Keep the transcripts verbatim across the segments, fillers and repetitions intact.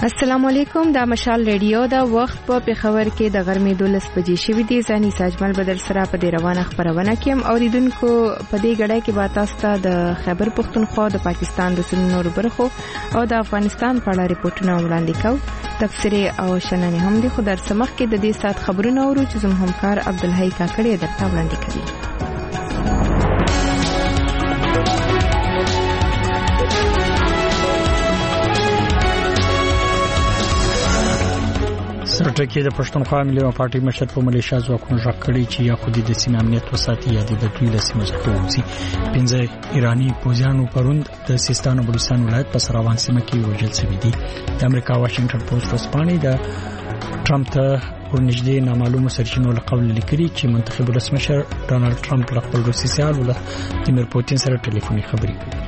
السلام علیکم. دا مشال ریډیو دا وخت په پیښور کې د غرمې دولس بجې شوې دي. ځاني ساجمل بدر سره په دې روانه خبرونه کې اوریدونکو په دې غړای کې با تاسو ته د خیبر پختونخوا د پاکستان د سنورو برخو او د افغانستان په اړه ریپورتونه وړاندې کوو. تفسیر او شننې هم دي. خو در سمخ کې د دې سات خبرونه اورو چې زموږ همکار عبدالحی کاکړی درته وړاندې کوي. سرټکی د پښتونخوا ملي پارټي مشر په ملیشیا ځواکونو ځکړي چې یا خودي د سیمې امنیت وساتي یا د دوی له سیمې څخه وځي. پنځه ایرانی پوځیانو پروند د سیستان او بلوچستان ولایت په سراوان سیمه کې وژل شوي دي. د امریکا واشنگټن پوسټ ورسپانې د ټرمپ ته ورنږدې نامعلومو سرچینو له قول لیکلي چې منتخب ولسمشر ډانلډ ټرمپ له خپل روسي سیال ولادیمیر پوتین سره ټلیفوني خبرې کړې.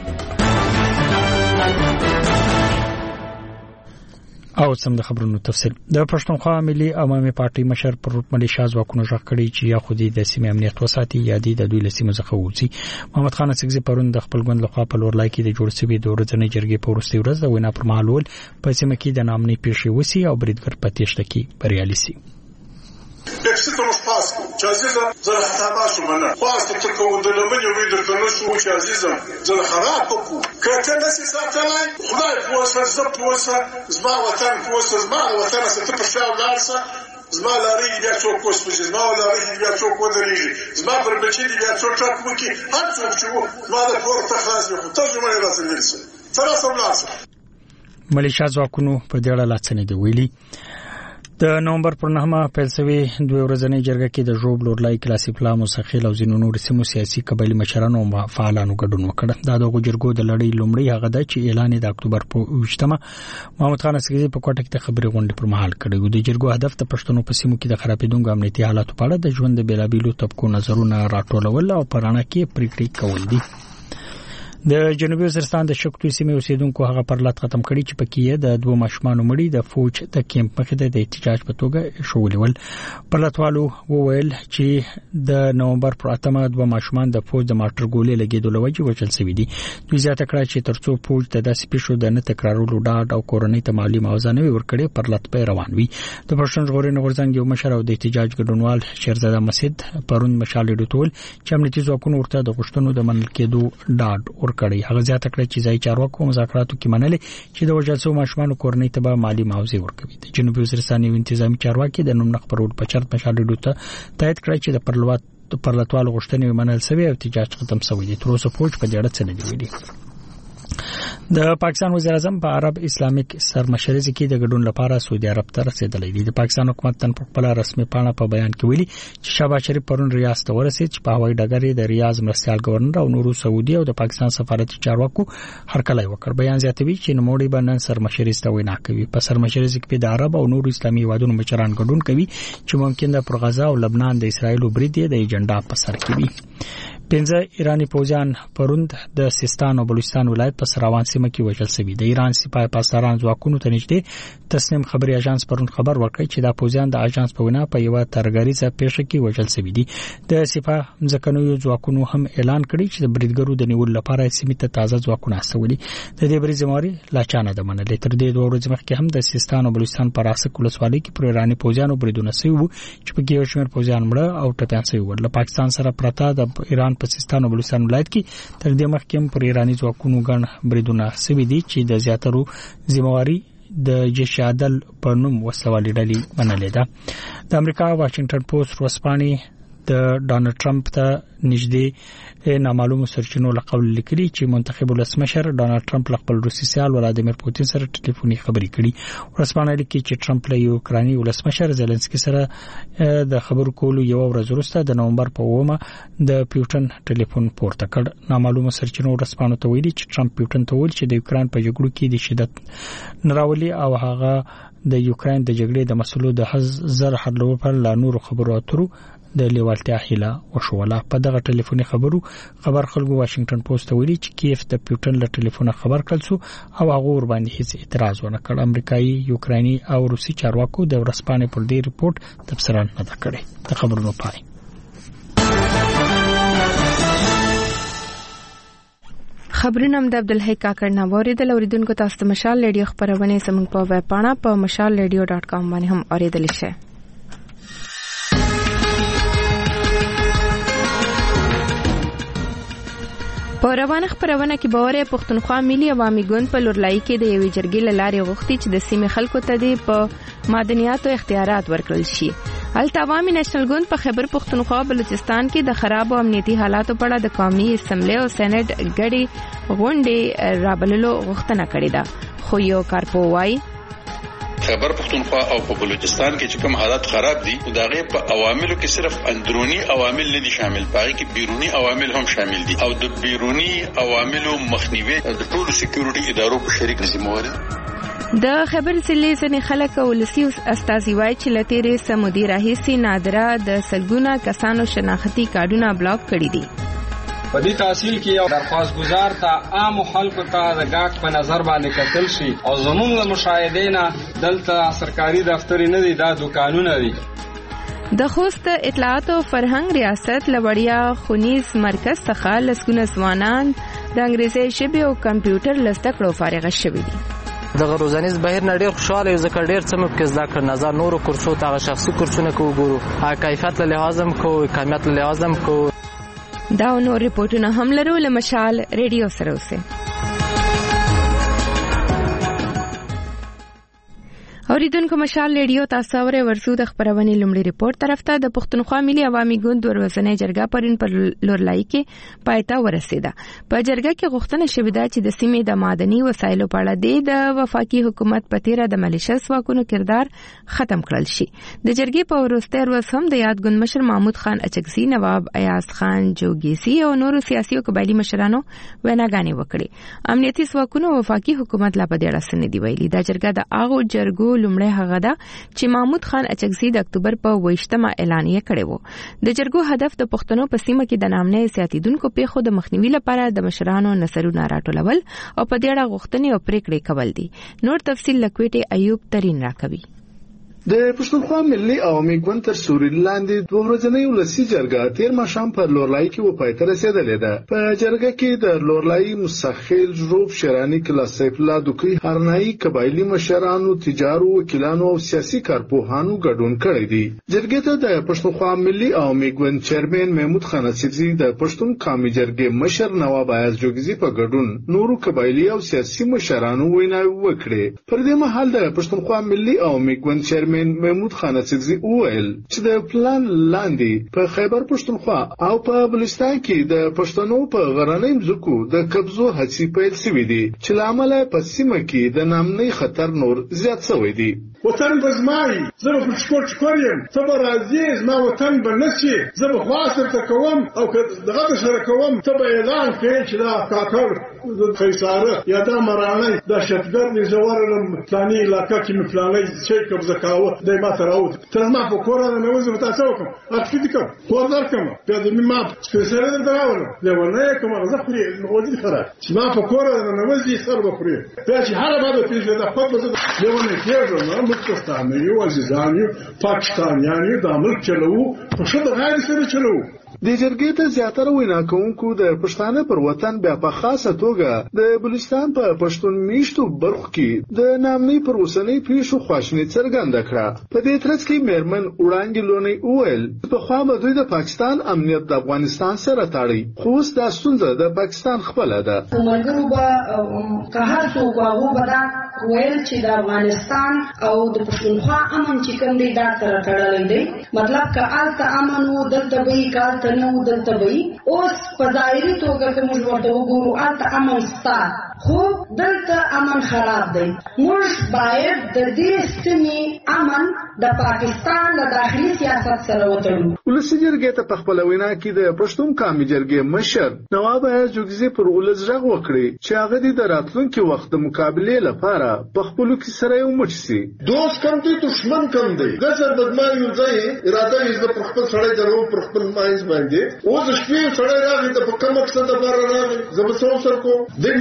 او سم د خبرونو تفصیل. د پښتونخوا ملي عوامي پارټي مشر پر ملیشیا ځواکونو ځکړي چې یا خودي د سیمې امنیت وساتي یا د دوی له سیمې څخه وځي. محمد خان سګزي پرون د خپل ګوند لخوا په لورلای کې د جوړ شوی د ورځنۍ جرګې په وروستي ورځ د وینا پر مهال ول په سیمه کې د نامنې پیښې وسی او بریدګر پاتېشت کې بریالي سي. Eksităm spasku, ce azizam, zăr hatabașu mână. Poasta tăcă unde lămâni ui de cănușu, ce azizam, zăr harapă cu. Că te năsi satanai, hudai posa, ză posa, zma vatan posa, zma vatan să te pășeau larsa, zma la rigi de ațo cospuși, zma la rigi de ațo codărigi, zma părbecini de ațo ceacuchi, hanțu ciu, zma de porta hazme, cu tăjul mă era să vinse. Țara să-mi lasă. ملیشیا ځواکونو په دې اړه لاڅنې دی ویلي. د نومبر پر نهمه پیل شوی دوه ورځنۍ جرګه کې د ژوب لورلای کلاسي پلا مسخیل او زینو نور سیمو سیاسي قبایلی مشرانو او فعالانو ګډون وکړ. دا د جرګو د لړۍ لومړی هغه د چې اعلان د اکتوبر په وشتمه محمد خان سګزي په کوټه کې د خبري غونډې پر مهال کړی و. د جرګو هدف د پښتنو په سیمو کې د خرابېدونکو امنیتي حالاتو په اړه د ژوند د بیلابیلو طبقو نظرونه راټولول او پرانه کې پریکړې کول دي. د جنوبي وزیرستان د شکتو سیمې اوسیدونکو هغه پرلط ختم کړي چې پکې د دوه ماشومان مړي د فوج د کیمپ مخې ته د احتجاج په توګه شولول. پرلطوالو وویل چې د نومبر پر اتمه دوه ماشومان د فوج د ماټر ګولې لګیدل وجه وچل شوی دي. دوی زیاته کړه چې ترڅو فوج د داسې پیښو د نه تکرارولو ډاډ او کورنۍ ته مالی معاوضه نه ورکړي پرلط په روان وي. د پښتون ژغورنې غورځنګ یو مشر او د احتجاج ګډونوال شیرزاده مسجد پرون مشال ډوټول چې امنیتي ځواکونو ورته د غشتنو د منل کېدو ډاډ کړي. هغه زیاته کړه چې ځای چارواکو مذاکراتو کې منلې چې د وژل شوو ماشومانو کورنۍ ته به مالی معاوضه ورکوي. د جنوبي وزیرستان یو انتظامی چارواکي د نوم نخبرول په چرت مشال ډوټه تایید کړی چې د پرلوات پرلطوال غوښتنې منل شوی او احتجاج ختم شوی دی. تر اوسه فوج په دې اړه څه نه دی ویلي. د پاکستان وزیر اعظم په عرب اسلامیک سرمشرۍ کې د ګډون لپاره سعودي عرب ته رسیدلی دی. د پاکستان حکومت تن په خپل رسمي پاڼه په بیان کې ویلي چې شهباز شریف پرون ریاض ته ورسید چې په هوایي ډګر د ریاض مرستيال گورنر او نورو سعودي او د پاکستان سفارتي چارواکو هرکلی وکړ. بیان زیاتوي چې نوموړي باندې سرمشرۍ ته وینا کوي. په سرمشرۍ کې د عرب او نورو اسلامي هیوادونو مشران ګډون کوي چې ممکن د پر غزا او لبنان د اسرایل برید د ایجنډا په سر کې وي. پنځه ایرانی پوځیان پروند د سیستان او بلوچستان ولایت په سراوان سیمه کې وژل شوي. د ایران سپاه پاسداران ځواکونو ته نږدې تسنیم خبري اژانس پرون خبر ورکړ چې دا پوځیان د اژانس په وینا په یو ترګریزه پیښه کې وژل شوي دي. د سپاه ځکهنوي ځواکونو هم اعلان کړی چې د بریدګرو د نیول لپاره سیمه ته تازه ځواکونه استولي. د دې بری زماري لاچانه د منلې. تر دې دوه ورځې مخکې هم د سیستان او بلوچستان په راسه کولسوالۍ کې پر ایرانی پوځیانو بریدونه شوي چې په کې یو شمېر پوځیان مړه او ټپيان شوي ول. پاکستان سره پرتا د ایران په سیستان او بلوچستان ولایت کې تر دې مخکې پر ایرانی ځواکونو ګڼ بریدونه شوي دي چې د زیاترو ذمہواری د جيش عدل په نوم وسوالي ډلې منلې ده. د امریکا واشنگټن پوسټ ورسپانې د ډانلډ ټرمپ ته نږدې نامعلومو سرچینو له قول لیکلي چې منتخب ولسمشر ډانلډ ټرمپ خپل روسي سیال ولادیمیر پوتین سره ټلیفوني خبرې کړي. ورسپانې لیکي چې ټرمپ له یوکراني ولسمشر زيلنسکي سره د خبرو کولو یو ورځ وروسته د نومبر په اومه د پیوټن ټلیفون پورته کړ. نامعلومو سرچینو ورسپانو ته ویلي چې ټرمپ پیوټن ته ویل چې د یوکران په جګړو کې د شدت نراولي او هغه د یوکران د جګړې د مسلو د زر حلولو پر لا نور خبرو اترو د لیوالتیا هیله وشوله. په دغه ټلیفوني خبرو خبر خلکو واشنگټن پوسټ ویلي چې کیف د پیوټن له ټلیفونه خبر کړل سو او هغه ور باندې هیڅ اعتراض ونه کړ. امریکایي، یوکراني او روسي چارواکو د ورسپانې پر دې ریپورت تبصره نه کړې. د خبرونو پای. خبرونه د عبدالحی کاکړ نه اوریدل. اوریدونکو تاسو ته مشال ریډیو خبرونه سمون په ویب پاڼه په مشال ریډیو ډاٹ کام باندې هم اوریدل شي. په روانه خبرونه کې باور پښتونخوا ملي عوامي ګوند په لورلای کې د یوې جرګې لارې غوښتي چې د سیمې خلکو ته د په معدنیاتو اختیارات ورکړل شي. البته عوامي نېشنل ګوند په خیبر پښتونخوا بلوچستان کې د خراب او امنیتي حالاتو په اړه د قومي اسمبلی او سېنات غړي غونډې رابللو غوښتنه کړې ده. خو یو کارپو وايي خیبر پختونخوا او په بلوچستان کې چې کوم حالات خراب دي دا غي په عواملو کې صرف اندرونی عوامل نه دي شامل، پای کې بیرونی عوامل هم شامل دي او د بیرونی عواملو مخنیوي د ټولو سکیورټي ادارو په شریک نظموي. د خبر ضلع ځنې خلک ولسی استازي وایي چې لتیرې سمودي راهیسي نادره د سلګونه کسانو شناختی کارډونه بلاک کړي دي. په دې تحصیل کې یو درخواست گزار ته عام خلکو ته د گاګ په نظر باندې کتل شي او زموږ له مشاهدینا دلته سرکاري دفتر نه دي، دا دکانونه دي. د خوست اطلاعات او فرهنګ ریاست لوړیا خونیز مرکز څخه لسګونه ځوانان د انګریزي ژبې او کمپیوټر لسته کړو فارغ شوي دي. دغه روزانیز بهیر نه ډیر خوشاله یو ځکه ډیر څه مې زده کړ. نظر نورو کورسو ته شخصي کورسونه کو ګورو، کیفیت له لحاظم کو کمیت له لحاظم کو. دا نور ریپورتونه هم لرو له مشال ریډیو سره اوسه. اوریدونکو مشال ریډیو تاسو اورئ. ورسو د خبرونه لومړی ریپورت طرف ته د پښتونخوا ملي عوامي ګوند ورځنۍ جرګه پرین پر لورلای کې پایتا ورسیده. په جرګه کې غوښتنه شوې ده چې د سیمې د معدني وسایلو په اړه د وفاقي حکومت په تیره د ملیشیا ځواکونو کردار ختم کړل شي. د جرګې په وروستي ورځ هم د یاد ګوند مشر محمود خان اچکزي، نواب ایاز خان جوګیسي او نورو سیاسي او قبایلی مشرانو ویناګانې وکړي. امنیتي ځواکونو وفاقي حکومت لا په دې اړه څه نه دی ویلي. دا جرګه د اغو جرګو لومړی هغه ده چې محمود خان اچکزي د اکتوبر په ویشتمه اعلانیه کړې و. د جرګو هدف د پښتنو په سیمه کې د نامنه سیاسيدونکو پیښو د مخنیوي لپاره د مشرانو نظرونه راټولول او په دې اړه غوښتنې او پریکړې کول دي. نور تفصیل لکويټه ایوب ترين راکوي. د پښتونخوا ملي عوامي ګوند تر سوري لاندې دوه ورځنۍ ولسی جرګه تیر ماښام پر لورلای کې و پای ته رسیدلې ده. په جرګه کې د لورلای مسخیل جروب شرانی کلا سیف الله دوکي هرنايي قبایلی مشرانو، تجارو، وکیلانو او سیاسي کارپوهانو ګډون کړی دی. جرګه ته د پښتونخوا ملي عوامي ګوند چیرمن محمود خان اڅکزي، د پښتون قومي جرګې مشر نواب ایاز جوګزي په ګډون نورو قبایلی او سیاسي مشرانو ویناوي وکړي. پر دې مهال د پښتونخوا ملي عوامي ګوند چیرمن محمود خان اڅکزي وویل چې د پلان لاندې په خیبر پښتونخوا او په بلوچستان کې د پښتنو په غرنۍ ځکو د قبضو هڅې پیل شوې دي چې لامل په سیمه کې د نامنۍ خطر نور زیات شوی دی. وطن بزمای زه په چکور چکور یم، ته به راځې زما وطن به نشي، زه به خواصر ته کوم او دغه سره کوم، ته به اعلان کوې چې دا کاکړ خیساره یا دا مرانۍ دا شتګر دې زورلم پلاني علاقه کې مې پلانۍ شي قبضه کاوه دی ما ته راوت تر ما په کور نه وځم تاسو کوم اخلي دې کوم کور درکم په دې ما سپیشل دې راوړم لونه کوم زه خوري ودی خراب چې ما په کور نه وځي سر به خوري بیا چې هر باندې پیښه دا خپل څه لونه کېږم مکستان یو عزیزان یو پاکستانیان یو د ملک چلو په شته غاړي سره چلو. د جرګې ته زیاتره وینا کوونکو د پښتانه پر وطن بیا په خاصه توګه د بلوچستان په پښتون میشتو برخو کې د نامنۍ پر اوسنۍ پیښو خواشیني څرګنده کړه. په دې ترڅ کې میرمن وړاندې لونی اویل په خوا به دوی د پاکستان امنیت د افغانستان سره تاړي، خو اوس دا ستونزه د پاکستان خپله ده. ملګرو به که هر څوک هغو به دا ویل چې د افغانستان او د پښتونخوا امن چې کوم دی دا سره تړلی دی، مطلب که هلته امن و دلته به یې کال نو دلته وي. اوس په ظاهري توګه که موږ ورته وګورو هلته امن شته خو دلته امن خراب دی. موږ باید د دې سیمې امن د پاکستان د داخلي سیاست سره وتړو. ولسي جرګې ته په خپله وینا کې د پښتون قومي جرګې مشر نواب ایاز جوګزي پر ولس غږ وکړي چې هغه د راتلونکي وخت د مقابلې لپاره په خپلو کې سره یو موټ شي. دوست کم دی دشمن کم دی، غسر بدمان یو ځای اراده یې د خپل سړی درو پر خپل ماینز باندې اوس شپې سړی راغی د په کوم مقصد لپاره راغی زه به څه سر کوم د معمولی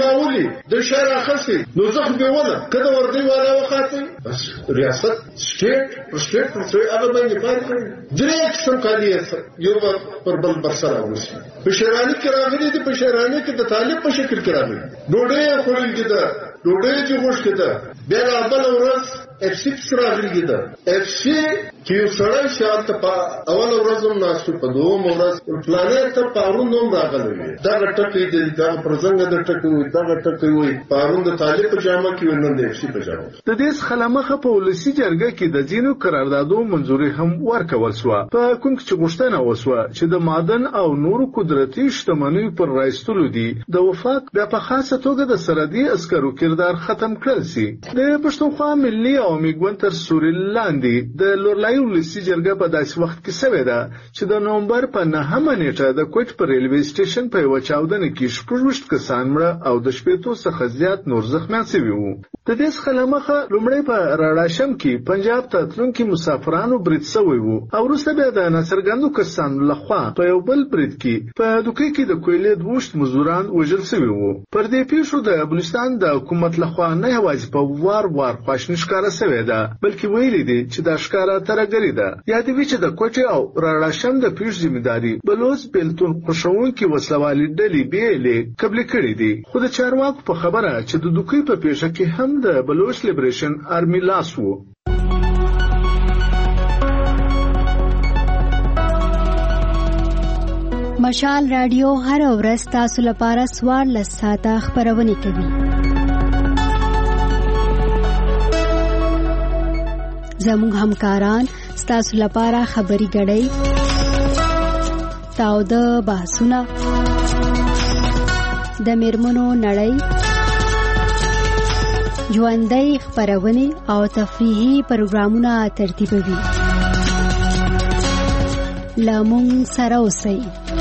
وایي د شهر اخسي نو زخ به ولا کله ورته والا وخاتي بس ریاست سټیټ پر سټیټ پر څه هغه باندې پاره کوي درې قسم کالیت یو پر بل برسره اوسي په شهراني کې راغلي دي په شهراني کې د طالب په شکل کې راغلي ډوډۍ خورل دي دا ډوډۍ چې غوښته ده بیا بل ورځ اف سکس راغلي ده اف سی چې یو سړی شانت په اول ورځ هم ناسو په دوم ورځ پلانټ ته پارون نوم راغلی دا ټکې دي دا پرزنګ د ټکې وي دا ټکې وي پارون د طالب په جامه کې ونن د اف سی په جامه د دې خلمخه په ولسی جرګه کې د ځینو قراردادو منځوري هم ورکول شو په کوم چې غوښتنه وسوه چې د معدن او نورو قدرتي شتمنیو پر رایستلو دي د وفاق د په خاصه توګه د سرحدي عسکرو کردار ختم کړل شي د پښتونخوا ملي او میګون تر سوري لاندې د لورلای ولسی جرګه په داسې وخت کې سوي ده چې د نومبر په نهمه نیټه د کوټ پر ریلوي سټیشن په یو چاودنه کې شپږ کسان مړه او د شپږو څخه زیات نور زخمیان شوي وو د دې خلمخه لومړی په راډاشم کې پنجاب ته تلونکي مسافرانو برید شوی وو او وروسته بیا د ناڅرګندو کسانو لخوا په یو بل برید کې په دوکې کې د کویلې دوشت مزدوران وژل شوي وو پر دې پیښو د افغانستان د حکومت لخوا نه یوازې په وار وار خواشنی ښکاره شوې ده بلکې ویلي دي چې دا ښکاره ترګری ده یادوي چې د کوټې او راډاشم د پیښ ذمہداري بلوچ بیلتون خوشوونکي وسلوالي ډلې بیلې قبل کړې دي خو د چارواکو په خبره چې د دوکې په پیښه کې هم د بلوچ لیبریشن آرمي لاس وو مشال رادیو هر ورځ تاسو لپاره سوار لساته خبرونه کوي زموږ همکاران ستاسو لپاره خبري غړي تاو د بحثونه د میرمنو نړۍ ژوندۍ خبرونه او تفریحي پروګرامونه ترتیبوي لامون سره اوسئ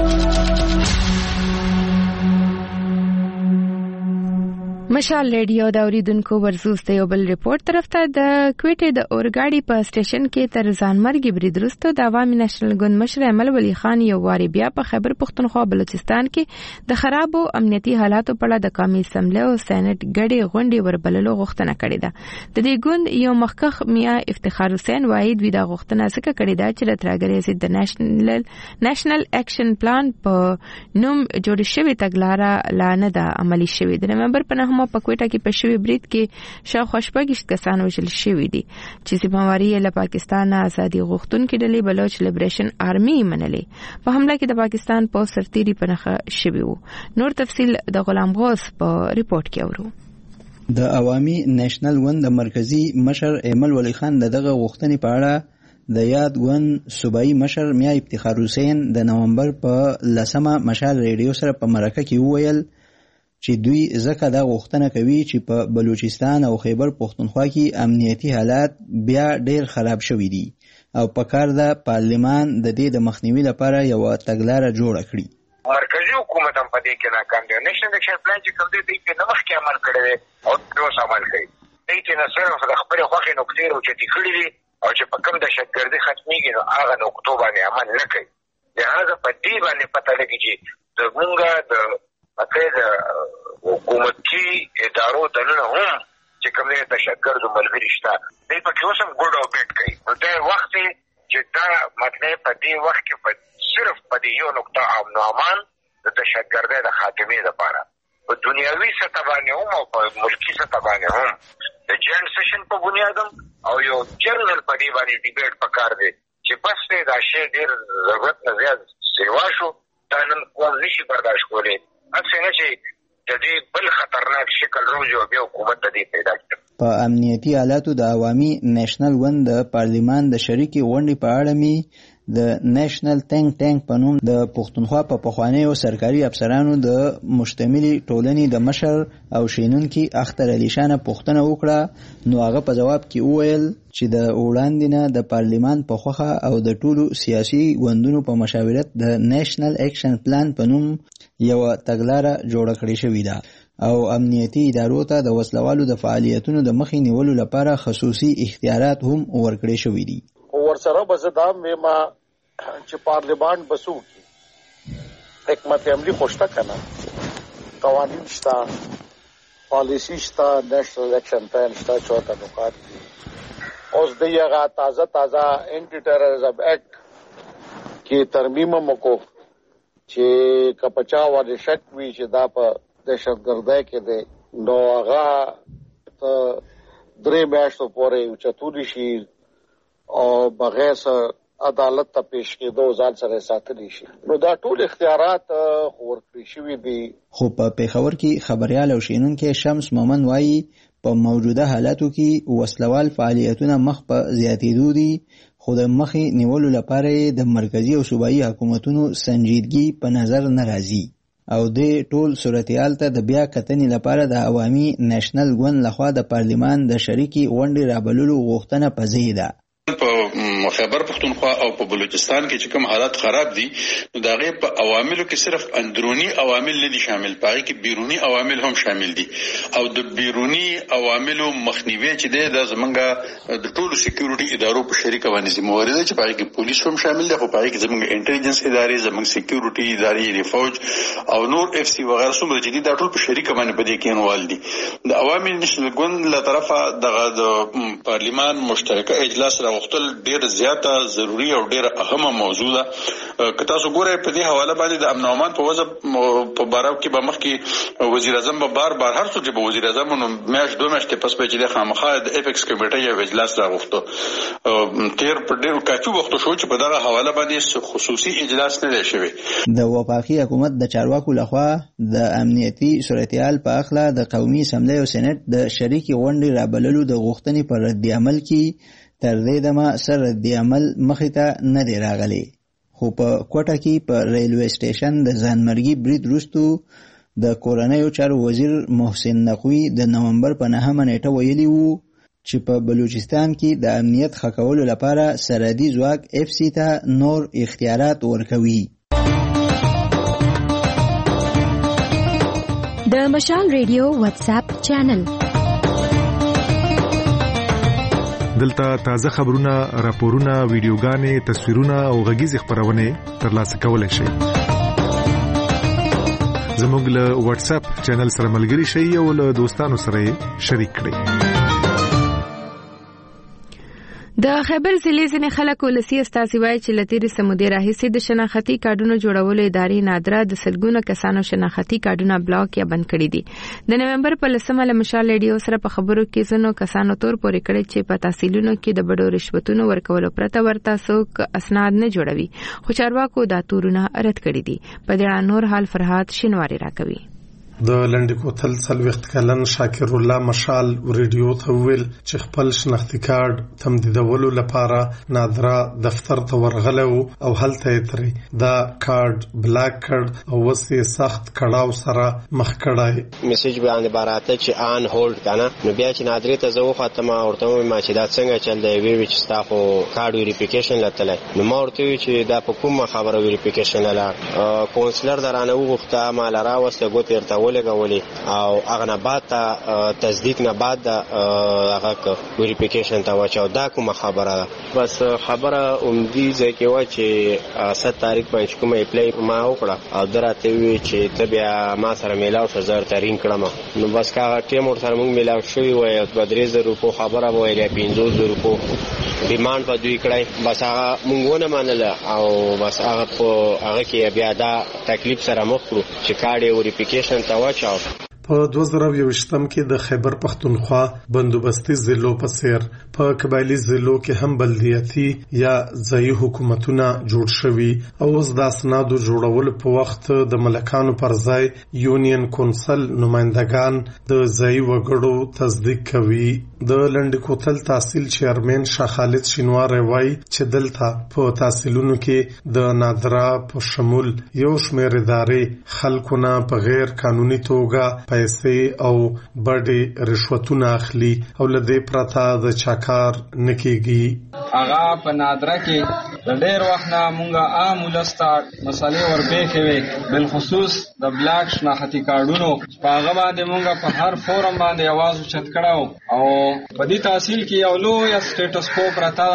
مشال ریډیو د اوریدونکو ورزوس ته یو بل ریپورت طرف ته د کوټې د اورګاډي په سټیشن کې تر ځانمرګي برید وروسته د عوامي نېشنل ګوند مشر امل ولی خان یو واری بیا په خیبر پښتونخوا بلوچستان کې د خرابو امنیتي حالاتو په اړه د قومي اسمبلی او سېنات ګډې غونډې وربللو غوښتنه کړې ده د دې ګوند یو مخکخ میا افتخار حسین واحد وی دا غوښتنه څنګه کړې ده چې د ترګرې ضد د نېشنل نېشنل اکشن پلان په نوم جوړ شوی تګلارې لا نه ده عملي شوې د نومبر په نهمه په کوټه کې په شوی برید کې شاوخوا شپږ کسان وژل شوي دي چې سیمواري له پاکستان ازادي غوښتونکو ډلې بلوچ لیبریشن آرمي منلې په حمله کې د پاکستان په سرتيري په نخښه شوی وو نور تفصيل د غلام غوث په ریپورت کې اورو د عوامي نېشنل ګوند د مرکزی مشر ایمل ولی خان دغه غوښتنې په اړه د یاد ګوند صوبایي مشر میا افتخار حسین د نومبر په لسمه مشال ریډیو سره په مرکه کې وویل چې دوی ځکه دا غوښتنه کوي چې په بلوچستان او خیبر پښتونخوا کې امنیتي حالات بیا ډېر خراب شوي دي او په کار ده پارلمان د دې د مخنیوي لپاره یو تګلاره جوړه کړي مرکزی حکومت هم په دې کې ناکام دی نېشنل اکشن پلان چې کوم دی دوی په نوښت کې عمل کړی دی او اوس عمل کوي دوی چې نه صرف د خپلې خوښې نقطې راوچتې کړي دي او چې په کوم دهشتګردي ختمېږي نو هغه نقطو باندې عمل نه کوي لهذا په دې باندې پته لګي چې زمونږ د پته د حکومتي ادارو دننه هم چې کوم دی دهشتګردو ملګري شته دوی په کې اوس هم ګوډ او بیټ کوي نو دا وخت چې دا مطلب په دې وخت کې په صرف په دې یو نقطه امن او امان د دهشتګردۍ د خاتمې لپاره په دنیوي سطح باندې هم او په ملکي سطح باندې هم د جوینټ سیشن په بنیاد او یو جنرال په دې باندې ډیبیټ پکار دی چې بس دې دا شی ډېر ضرورت نه زیات سیوا شو دا نن کوم نشي برداشت کولی اڅه نه چې د دې بل خطرناک شکل روزي او بیا حکومت د دې پیدا کړ په امنیتي حالاتو د عوامي نېشنل ګوند د پارلیمان د شریکي غونډې په اړه می د نېشنل تینک ټانک په نوم د پښتونخوا په پخوانیو سرکاري افسرانو د مشتملي ټولنې د مشر او شینونکي اختر علي شانه پوښتنه وکړه نو هغه په جواب کې وویل چې د وړاندې نه د پارلیمان په خوخه او د ټولو سیاسي ګوندونو په مشاورت د نېشنل اکشن پلان په نوم یو تګلاره جوړه کړې شوې ده او امنیتي ادارو ته د وسلوالو د فعالیتونو د مخې نیولو لپاره خصوصي اختیارات هم ورکړې شوې دي ورسره به زه دا مېما چې پارلمان بسو کی حکمت عملی خوشته کنه قوانین شته پالیسی شته، نیشنل اکشن پلان شته، چوته نکات دي. اوس د یغه تازه تازه انټي ټیرریزم اکټ کې ترمیم مکو چې کپچا باندې شک وی چې دا په دهشتګردۍ کې دی نو هغه درې میاشتو پورې اوچتولی شي او بغیر عدالت ته پیش کېدو ځان سره ساتلی شي. نو دا ټول اختیارات ورکړي شوي دي. خو په پیښور کې خبريال او شینونکو شمس مومن وایي په موجوده حالاتو کې وسلوال فعالیتونه مخ په زیاتېدو دي، خو د مخې نیولو لپاره د مرکزی او صوبایي حکومتونو سنجیدګي په نظر نه راځي او د ټول صورتحال ته د بیا کتنې لپاره د عوامي نېشنل ګوند لخوا د پارلیمان د شریکي غونډې رابللو غوښتنه پزې ده. په خیبر پختونخوا او په بلوچستان کې چې کوم حالات خراب دي نو دا غي په عواملو کې صرف اندرونی عوامل نه دي شامل، پای کې بیرونی عوامل هم شامل دي او د بیرونی عواملو مخنیوي چې د زمونږه د ټولو سکیورټي ادارو په شریکه باندې ذمہواری ده چې پای کې پولیس هم شامل دي، خو پای کې زمونږ انټيليجنس ادارې، زمونږ سکیورټي ادارې، د فوج او نور اف سی وغیرہ څومره چې دي دا ټول په شریکه باندې په دې کې انوال دي. د عوامي نېشنل ګوند له طرفه د پارلیمان مشترکه اجلاس وختل ډیر زیاته ضروری او ډیر اهمه موضوع ده. که تاسو ګورئ په دې حواله باندې د امن او امان په وضع په باره کې به مخکې وزیر اعظم به بار بار هر څه چې به وزیر اعظم نو میاشت دوه میاشتې پس به چې د خامخا د اپیکس کمیټې یو اجلاس راغوښته تیر په ډیر کافي وخت شو چې په دغه حواله باندې خصوصي اجلاس نه دی شوی. د وفاقي حکومت د چارواکو لخوا د امنیتي صورتحال په اخلا د قومي اسمبلی او سېنات د شریکي غونډې رابللو د غوښتنې پر رد عمل کې تر دې دمه سر رد عمل مخې ته نه دی راغلی. خو په کوټه کې په ریلوی سټیشن د ځانمرګي برید وروستو د کورنیو چارو وزیر محسن نقوی د نومبر په نهمه نیټه ویلي وو چې په بلوچستان کې د امنیت ښه کولو لپاره سرحدي ځواک اف سی ته نور اختیارات ورکوي. د مشال ریډیو واتس اپ چینل دلته تازه خبرونه، راپورونه، ویډیوګانې، تصویرونه او غږیز خبرونه ترلاسه کولای شئ. زموږ له واتس اپ چینل سره ملګري شئ او له دوستانو سره شریک کړئ. د خیبر ضلع ځینې خلک ولسی استازي وایي چې لتیری سمودي راهیسي د شناختی کارډونو جوړولو ادارې نادره د سلګونو کسانو شناختی کارډونه بلاک یا بند کړي دي. د نومبر په لسمه له مشال ریډیو سره په خبرو کې ځینو کسانو تور پورې کړی چې په تحصیلونو کې د بډو رشوتونو ورکولو پرته ورته څوک اسناد نه جوړوي، خو چارواکو دا تورونه رد کړي دي. په دې اړه نور حال فرحات شینواری راکوي. د لنډ کوتل څلوېښت کلن شاکر الله مشال ریډیو ته ویل چې خپل شناختی کارت تمدیدولو لپاره نادره دفتر ته ورغله او هلته یې ترې دا کارت بلاک کړ او اوس یې سخت کړاو سره مخ کړی. میسج باندې باراته چې آن هولډ کنه نو بیا چې نادره ته زه وختم ورته ما چې دا څنګه چل دی وی چې تاسو کارت ویریفیکیشن لته نو ما ورته چې دا په کومه خبره ویریفیکیشن لاله کونسلر درانه وغوښته مال راوسته ګوتیر ته ولګولې او هغه نه بعد ته تصدیق نه بعد هغه ویریفیکیشن ته واچو. دا کومه خبره ده؟ بس خبره اومدي ځکه و چې ست تاریخ باندې کومه اپلای ما وکړه او درته وی چې ته بیا ما سره میلاو شو زر ترین کړم نو بس کا ټیم ور سره موږ میلاو شوی وای په درې زره روپو خبره وایي پنځوس زره روپو ډیماند په دوی کړای بس هغه موږ ونه منله او بس هغه په هغه کې بیا دا تکلیف سره مخ کړو چې کارډ ویریفیکیشن ته واچو. په دوه زره یوویشتم کې د خیبر پختونخوا بندوبستي ضلعو په څیر په قبایلی ضلعو کې هم بلدیاتي یا ځایي حکومتونه جوړ شوي او اوس د اسنادو جوړولو په وخت د ملکانو پر ځای یونین کونسل نمائندگان د ځایي وګړو تصدیق کوي. د لنډ کوتل تحصیل چیرمن شاه خالد شینوار وایي چې دلته په تحصیلونو کې د نادره په شمول یو شمېر ادارې خلکونه په غیر قانوني توګه پیسې او بډې رشوتونه اخلي او لدې پرته د چاکار نکېږي. هغه په نادره کې د ډېر وخت نه مونږه عام ولسته مسالې وربېښې وې بالخصوص د بلاک شناختی کارډونو په هغه باندې مونږه په هر فورم باندې आवाज اوچت کړو او په دې تحصیل کې یو لوی سټیټس کو پرتا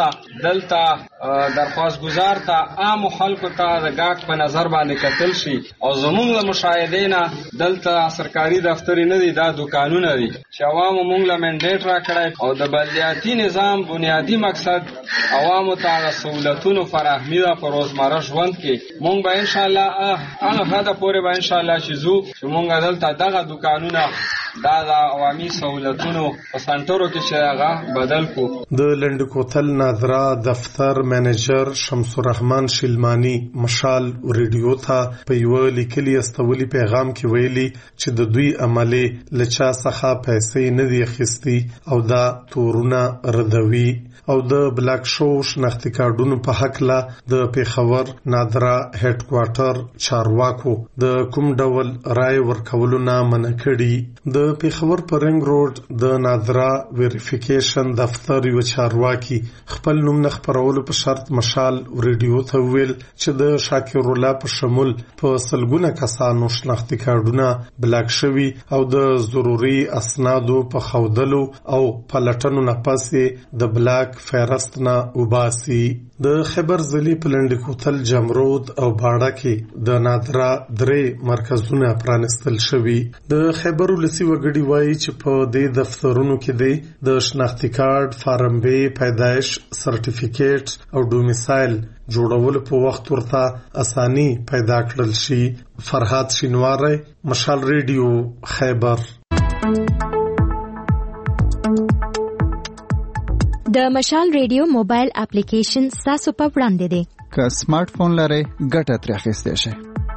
دلته درخواست گزار ته عام خلکو ته د ګاک په نظر باندې کتل شي او زموږ له مشاهدینه دلته سرکاري دفتر نه دي، دا دکانونه دي چې عوامو مونږ له منډیټ را کړی او د بلدیاتي نظام بنیادی مقصد عوامو ته سہولتونو فراهمي ده په روزمره ژوند کې. مونږ به ان شاء الله هغه حد پورې به ان شاء الله چې زو چې مونږ دلته دغه دکانونه دا د عوامي سہولتونو په سنټرو کې چې هغه بدل کو. د لنډکوتل نادرا دفتر منیجر شمس الرحمن شلمانی مشال ریډیو ته په یو لیکلي استولي پیغام کې ویلي چې د دوی عملي لچا څخه پیسې نه دی اخیستي او دا تورونه ردوي او د بلاک شو شناختی کارډونو په حق لا د پیښور نادرا هډ کوارټر چارواکو د کوم ډول رای ورکولو نه منع کړي. د پیښور پر رنګ روډ د نادرا ویریفیکیشن دفتر یو چارواکي خپل نوم نه خبرولو په شرط مشال ریډیو ته ویل چې د شاکر الله په شمول په سلګونه کسانو شناختی کارډونه بلاک شوي او د ضروري اسنادو په خودلو او پلټنو نه پسې د بلاک فهرست نه وباسي. د خبر ځلی په لنډکوتل جمرود او باړه کې د نادرا درې مرکزونه پرانستل شوي. د خبر ولسی وګړي وایي چې په دې دفترونو کې دی د شناختی کارت، فارم بی، پیدایش سرټیفیکیټ او ډومیسایل جوړولو په وخت ورته اساني پیدا کړل شي. فرحات شینواری، مشال ریډیو، خیبر. د مشال ریډیو موبایل اپلیکیشن تاسو په وړاندې دی. که سمارټ فون لرئ ګټه ترې اخیستی شئ.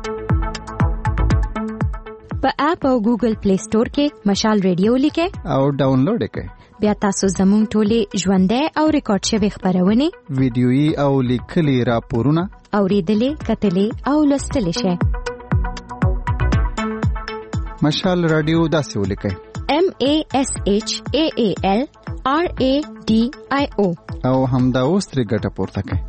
په اپ او ګوګل پلی سٹور کې مشال ریډیو لیکئ او ډاونلوډ یې کړئ. بیا تاسو زموږ ټولې ژوندۍ او ریکارډ شوي خبرونه، ویډیويي او لیکلي راپورونه اوریدلې، کتلې او لوستلی شئ. مشال رادیو داسې ولیکئ: M A S H A A L R A D I O او همدا اوس ترې ګټه پورته کړئ.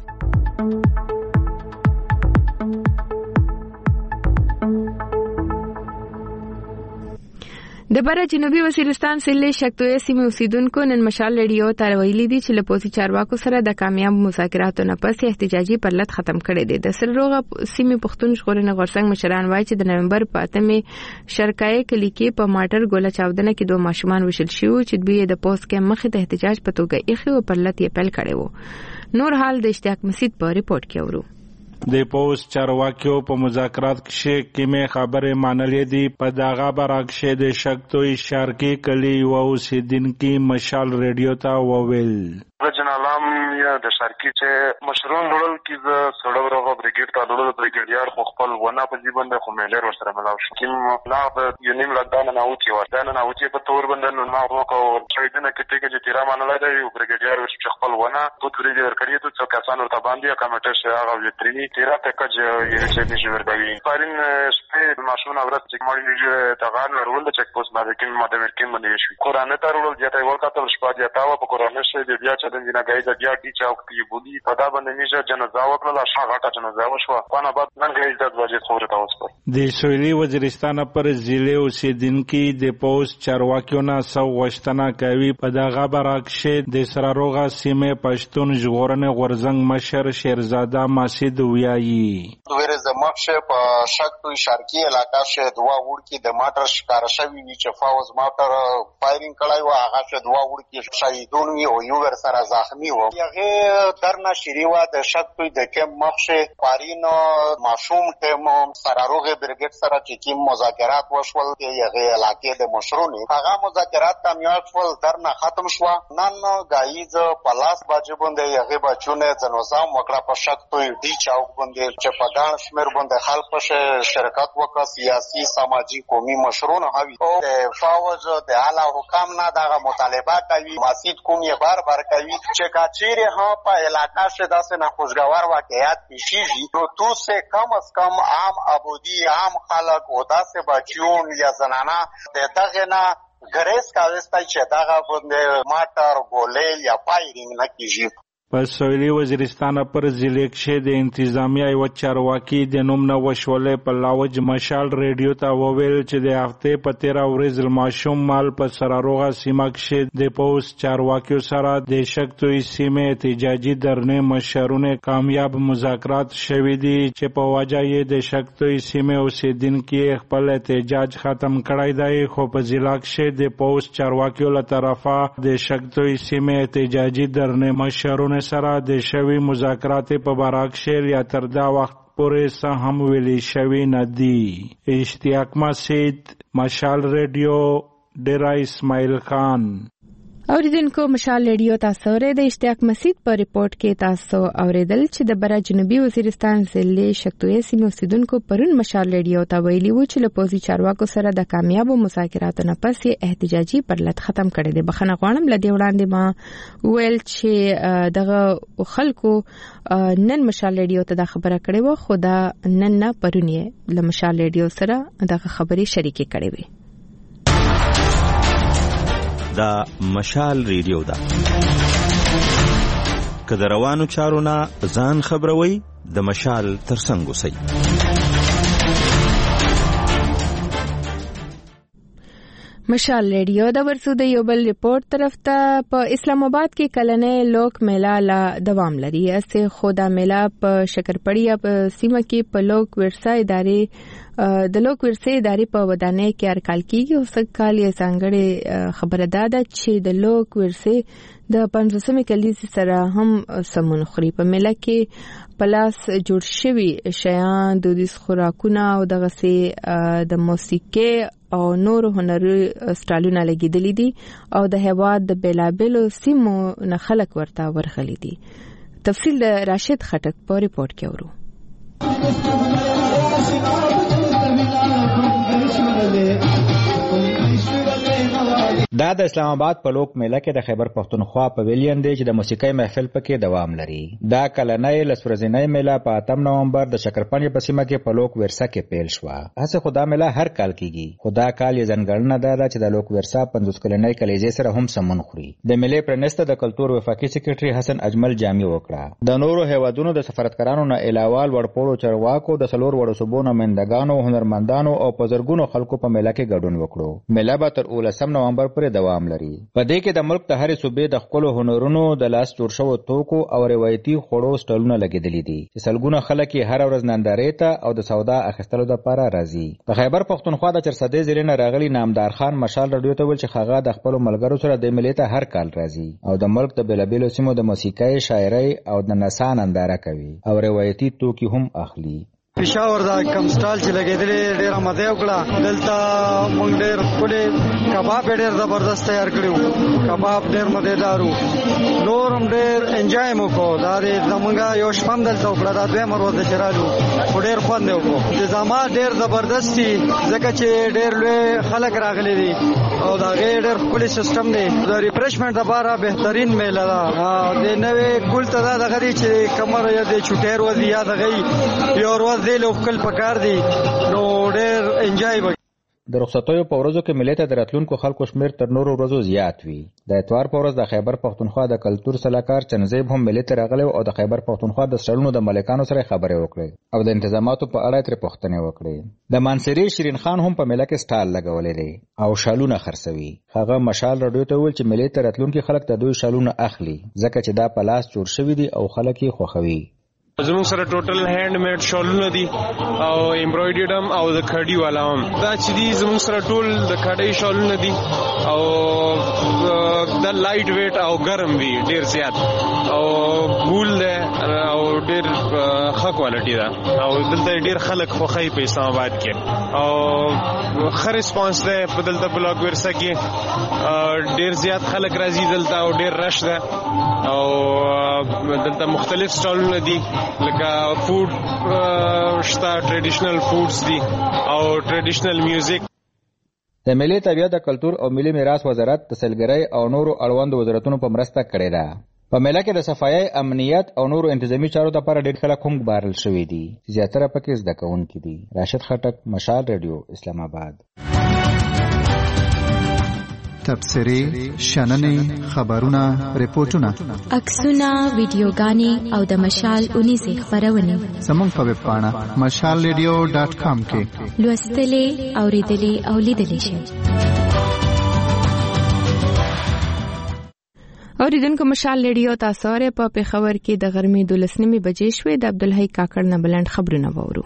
د بره جنوبي وزیرستان سلې شکتوی سیمې اوسیدونکو نن مشال ریډیو ته ویلي دي چې له پوځي چارواکو سره د کامیاب مذاکراتو نه پس احتجاجي پرلط ختم کړی دی. د سلروغه سیمې پښتون ژغورنې غورځنګ مشران وایي چې د نومبر په اتمې شرکای کلی کې په ماټر ګوله چاودنه کې دوه ماشومان وشل شو چې دوی د پوز کې مخې ته احتجاج په توګه ایخي او پرلط یې پیل کړی وو. نور حال د اشتیاق مسید په ریپورت کې اورو. د پوز چارواکیو په مذاکرات کې کیمه خبره مانلې دي. په داغه براکشه د شکتوی شارکی کلی او اوسیدونکو مشال ریډیو ته وویل: جنالام یا د شارکی چې مشرون لړل کې ز سړورغه بریګیډ ته لړل بریګیډیار خو خپل ونه په ځبند خو ملر ورسره ملاو شو. کیم لا د یونیم لدان نه اوتی و دان نه اوتی په تور بندن نو ورکو چې دنه کې ته چې تیرا مانلای دی بریګیډیار چې خپل ونه په توري ور کړی ته څو کسانو ته باندې کمټه شي هغه وترینی تیرا ته کج یې چې دې ورګوي پارین سپې ماشون اورات چې مړی ته غان ورول د چک پوسټ باندې کې ماده ورکیم باندې شي قران ته ورول ځای ورکاته شپه دی تاو په قران شي دی بیا چې د نه غایدا بیا ډی چاوک کې بودی په دا باندې میشه جنازه وکړه شاه غټه جنازه وشو خو نه بعد نن غایدا د وجه خبره تاسو د سویلي وزیرستان پر ضلع اوسیدونکو د پوز چارواکیونه سو غشتنه کوي. په دغه براکشه د سراروغه سیمه پښتون ژغورنې غورځنګ مشر شیرزاده مسعود ویایي: ورز مخشه په شکتوی شرقي علاقې شه دوا وړکی د ماټر شکار شوی وی چې فاوز ماټر فایرینګ کړای و هغه شه دوا وړکی شهیدون وی او یو ور سره زخمی و. هغه درنه شریوا د شکتوی د کم مخشه پارینو معصوم ټیم سراروغه برګټ سره چې کوم مذاکرات وشول هغه علاقې د مشرونه هغه مذاکرات کامیاب شول، درنه ختم شو. نن غایز پلاس باجو باندې هغه بچونه جنازه وکړه په شکتوی ډی چاوک باندې چې په ګڼ شمېر باندې خلک په شرکت وکړ. سیاسي سماجی قومي مشرونه هوي او د فوج د اعلی حکام نه دغه مطالبه کوي. مسجد کوم یې بار بار کوي چې کاچیره ها په علاقې شه داسې ناخوشگوار واقعیت پیشیږي نو تو سے کم از کم عام ابودی عام خلک او داسې بچیون یا زنانه د دغه نه ګریس کاوسته چې دغه باندې ماټر ګولې یا فایرینګ نه کیږي. په سویلي وزیرستان پر ضلع کې د انتظامیه یو چارواکي د نوم نه وشولې په لاوج مشال ریډیو ته وویل چې د هفته په تیرا ورځ ماشوم مال په سراروغه سیمه کې د پوس چارواکیو سره د شکتوي سیمه احتجاجي درنې مشرونه کامیاب مذاکرات شوي دي چې په وجه یې د شکتوي سیمه اوسیدونکو خپل احتجاج ختم کړی دی خو په ضلع کې د پوس چارواکیو له طرفه د شکتوي سیمه احتجاجي درنې مشرونه سره د شوی مذاکرات په باراک شهر یا تر دا وخت پورې څه هم ویلي شوي نه دي. اشتیاق مسید، مشال ریډیو، ډیرا اسماعیل خان. اوریدونکو مشال ریډیو تاسو ورې د اشتیاق مسید په ریپورت کې تاسو اوریدل چې د برا جنوبي وزیرستان ضلع شکتوي سیمې اوسیدونکو پرون مشال ریډیو ته ویلي و چې له پوزي چارواکو سره د کامیابو مذاکراتو نه پس یې احتجاجي پرلط ختم کړی دی. بخښنه غواړم له دې وړاندې ما ویل چې دغه خلکو نن مشال ریډیو ته دا خبره کړې و خو دا نن نه پرون یې له مشال ریډیو سره دغه خبرې شریکې کړې وي. دا مشال ریډیو ده که د روانو چارو نه ځان خبروي د مشال ترڅنګ اوسئ. مشال ریډیو د ورسو د یو بل ریپورت طرف ته په اسلام آباد کې کلنې لوک میلا لا دوام لري. اسه خدا میلا په شکرپړیا په سیمه کې په لوک ورثه ادارې د لوک ورثه ادارې په ودانۍ کې هر کال کېږي او څنګه کال یې څنګه خبره ده چې د لوک ورثه د پنځوسمې کلیزې سره هم سمون خوري. په میله کې پلاس جوړ شوي شیان، دودیز خوراکونه او دغه سي د موسیقي او نور هنري سټایلونه لګیدلې دي او د هیواد د بیلابلو سیمو نه خلک ورته ورغلي دي. تفصیل د راشد خټک په ریپورت کې ورو. دا د اسلام آباد په لوک میله کې د خیبر پښتونخوا پویلین دی چې د موسیقۍ محفل پکې دوام لري. دا کلنۍ لسورځنۍ میله په اتم نومبر د شکرپنې په سیمه کې په لوک ورثه کې پیل شوه. هڅه خدا میله هر کال کیږي خو دا کال یې ځانګړنه ده چې د لوک ورثه پنځوس کلنۍ کلیزې سره هم سمون خوري. د میلې پرنسته د کلتور وفاقي سکرټري حسن اجمل جامع وکړه. د نورو هیوادونو د سفارتکارانو نه علاوه وړپوړو چارواکو د څلور وړو صوبو نمائندګانو، هنرمندانو او په زرګونو خلکو په میله کې ګډون وکړو. میله به تر اوولسم نومبر پورې دوام لري. په دې کې د ملک د هرې صوبې د خپلو هنرونو د لاس جوړ شوو توکو او روایتي خوړو سټالونه لګېدلي دي چې سلګونه خلک یې هره ورځ نندارې ته او د سودا اخیستلو دپاره راځي. د خیبر پښتونخوا د چرسدې ضلع نه راغلي نامدار خان مشال راډیو ته ویل چې هغه د خپلو ملګرو سره د میلې ته هر کال راځي او د ملک د بېلابېلو سیمو د موسیقۍ، شاعرۍ او د نڅا ننداره کوي او روایتي توکي هم اخلي. پېښور دا کم سټال چې لګېدلې ډېره مزه یې وکړه. دلته موږ ډېر ښکلې کباب یې ډېر زبردست تیار کړي وو. کباب ډېر مزېدار وو. نور هم ډېر انجوای مو وکړو. دا زموږ یو شپه هم دلته وکړه. دا دویمه ورځ ده چې رالو خو ډېر خوند یې وکړو. انتظامات ډېر زبردست دي ځکه چې ډېر لوی خلک راغلي دي او د هغې ډېر ښکلي سیسټم دی. د ریفریشمنټ لپاره بهترین میله ده. د نوې کول ته دا دغه دی چې کمر یا د چوټۍ ورځ یا دغه یو ورځ دی لوکل پکار دی نو ډېر انجوای وکړي. د رخصتیو په ورځو کې میلې ته د راتلونکو خلکو شمیر تر نورو ورځو زیات وي. د اتوار په ورځ د خیبر پښتونخوا د کلتور سلاکار چنزیب هم میلې ته راغلی او د خیبر پښتونخوا د سټالونو د مالکانو سره خبرې وکړې او د انتظاماتو په اړه ترې پوښتنې وکړې. د مانسری شیرین خان هم په میله کې سټال لګولی دی او شالونه خرڅوي. هغه مشال راډیو ته وویل چې میلې ته راتلونکي خلک د دوی شالونه اخلي ځکه چې دا په لاس جوړ شوي دي او خلک یې خوښوي. زموږ سره ټوټل هینډ میډ شالونه دي او ایمبرایډرډ هم او د کډي والا هم. دا چې دي زموږ سره ټول د کډي شالونه دي او د لایټ ویټ او ګرم وي ډیر زیات او بول ده او ډیر ښه کوالټي ده او دلته ډیر خلک خوښي په اسلام آباد کې او ښه ریسپانس ده. په دلته بلاک ورثه کې ډیر زیات خلک راځي دلته او ډیر رش ده او دلته مختلف سټالونه دي لکه فود شته، ټریډیشنل فودز دي او ټریډیشنل میوزیک. د ملي طبیعت د کلتور او ملي میراث وزارت د سیلګرۍ او نورو اړوندو وزارتونو په مرسته کړې ده. په میله کې د صفایي، امنیت او نورو انتظامی چارو لپاره ډېر خلک هم ګمارل شوي دي. زیاتره پکې زده کوونکي دي. راشد خټک، مشال ریډیو، اسلام آباد. تبصرې شننې خبرونه ریپورتونه عکسونه ویډیوګانې او د مشال اونیزې خبرونه زموږ په ویب پاڼه مشال ریډیو ډاټ کام کې لوستلې اوریدلې او لیدلې شئ. اوریدونکو مشال ریډیو تاسو لري په پیښور کې د غرمې دولس نیمې بجې شوې. د عبدالحی کاکړ نه بلند خبرونه وورو.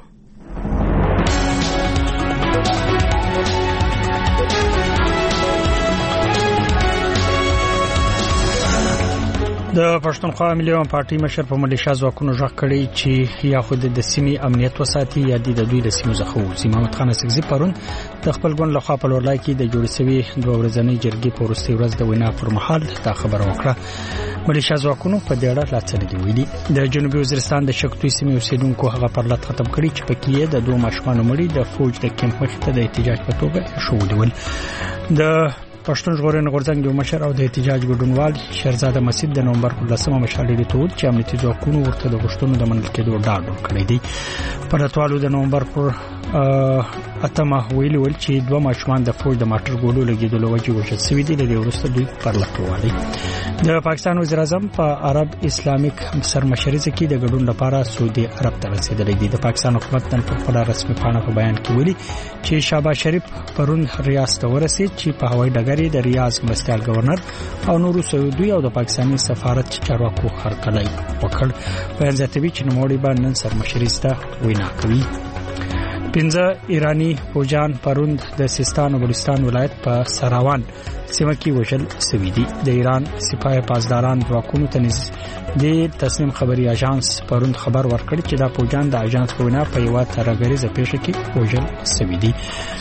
د پښتونخوا ملي پارټي مشر په ملیشیا ځواکونو ژغ کړی چې یا خود د سیمې امنیت وساتي یا د دوی د سیمو څخه وځي. محمد خان اسکزي پرون د خپل ګوند لخوا په لورلای کې د جوړ شوی دوه ورځنۍ جرګې په وروستۍ ورځ د وینا پر مهال دا خبره وکړه. ملیشیا ځواکونو په دې اړه لا څه نه دی ویلي. د جنوبي وزیرستان د شکتوي سیمې اوسیدونکو هغه پرلط ختم کړی چې پکې د دوه ماشومانو مړي د فوج د کیمپ مخې ته د احتجاج په توګه شو ول. د پښتون ژغورنې غورځنګ یو مشر او د احتجاج ګډونوال شهرزاده مسعود د نومبر په لسمه مشال لري ته چې امنیتي ځواکونو ورته د غشتونو د منل کېدو ډاډ ورکړی دی. په راتوالو د نومبر پر اتمه ویلي ول چې دوه ماشومان د فوج د ماټر ګولو لګیدلو وجه وژل شوي دي. د وروسته دوی پرلطوالي د پاکستان وزیر اعظم په عرب اسلامیک سرمشرۍ کې د ګډون لپاره سعودي عرب ته رسیدلی دی. د پاکستان حکومت نن په خپل رسمي پاڼه په بیان کې ویلي چې شهباز شریف پرون ریاض ته ورسید چې په هوایي ډګر د ریاض مرستیال گورنر او نورو سعودي او د پاکستاني سفارت چارواکو هرکلی وکړ. بیان زیاتوي چې نوموړي به نن سرمشرۍ ته وینا کوي. پنځه ایرانی فوجان پرون د سیستان او بلوچستان ولایت په سراوان سیمه کې وژل شوي دي. د ایران سپاه پاسداران ځواکونو ته د تسنیم خبري اژانس پرون خبر ورکړ چې دا فوجان د اژانس په وینا په یوه ترهګریزه پیښه کې وژل شوي دي.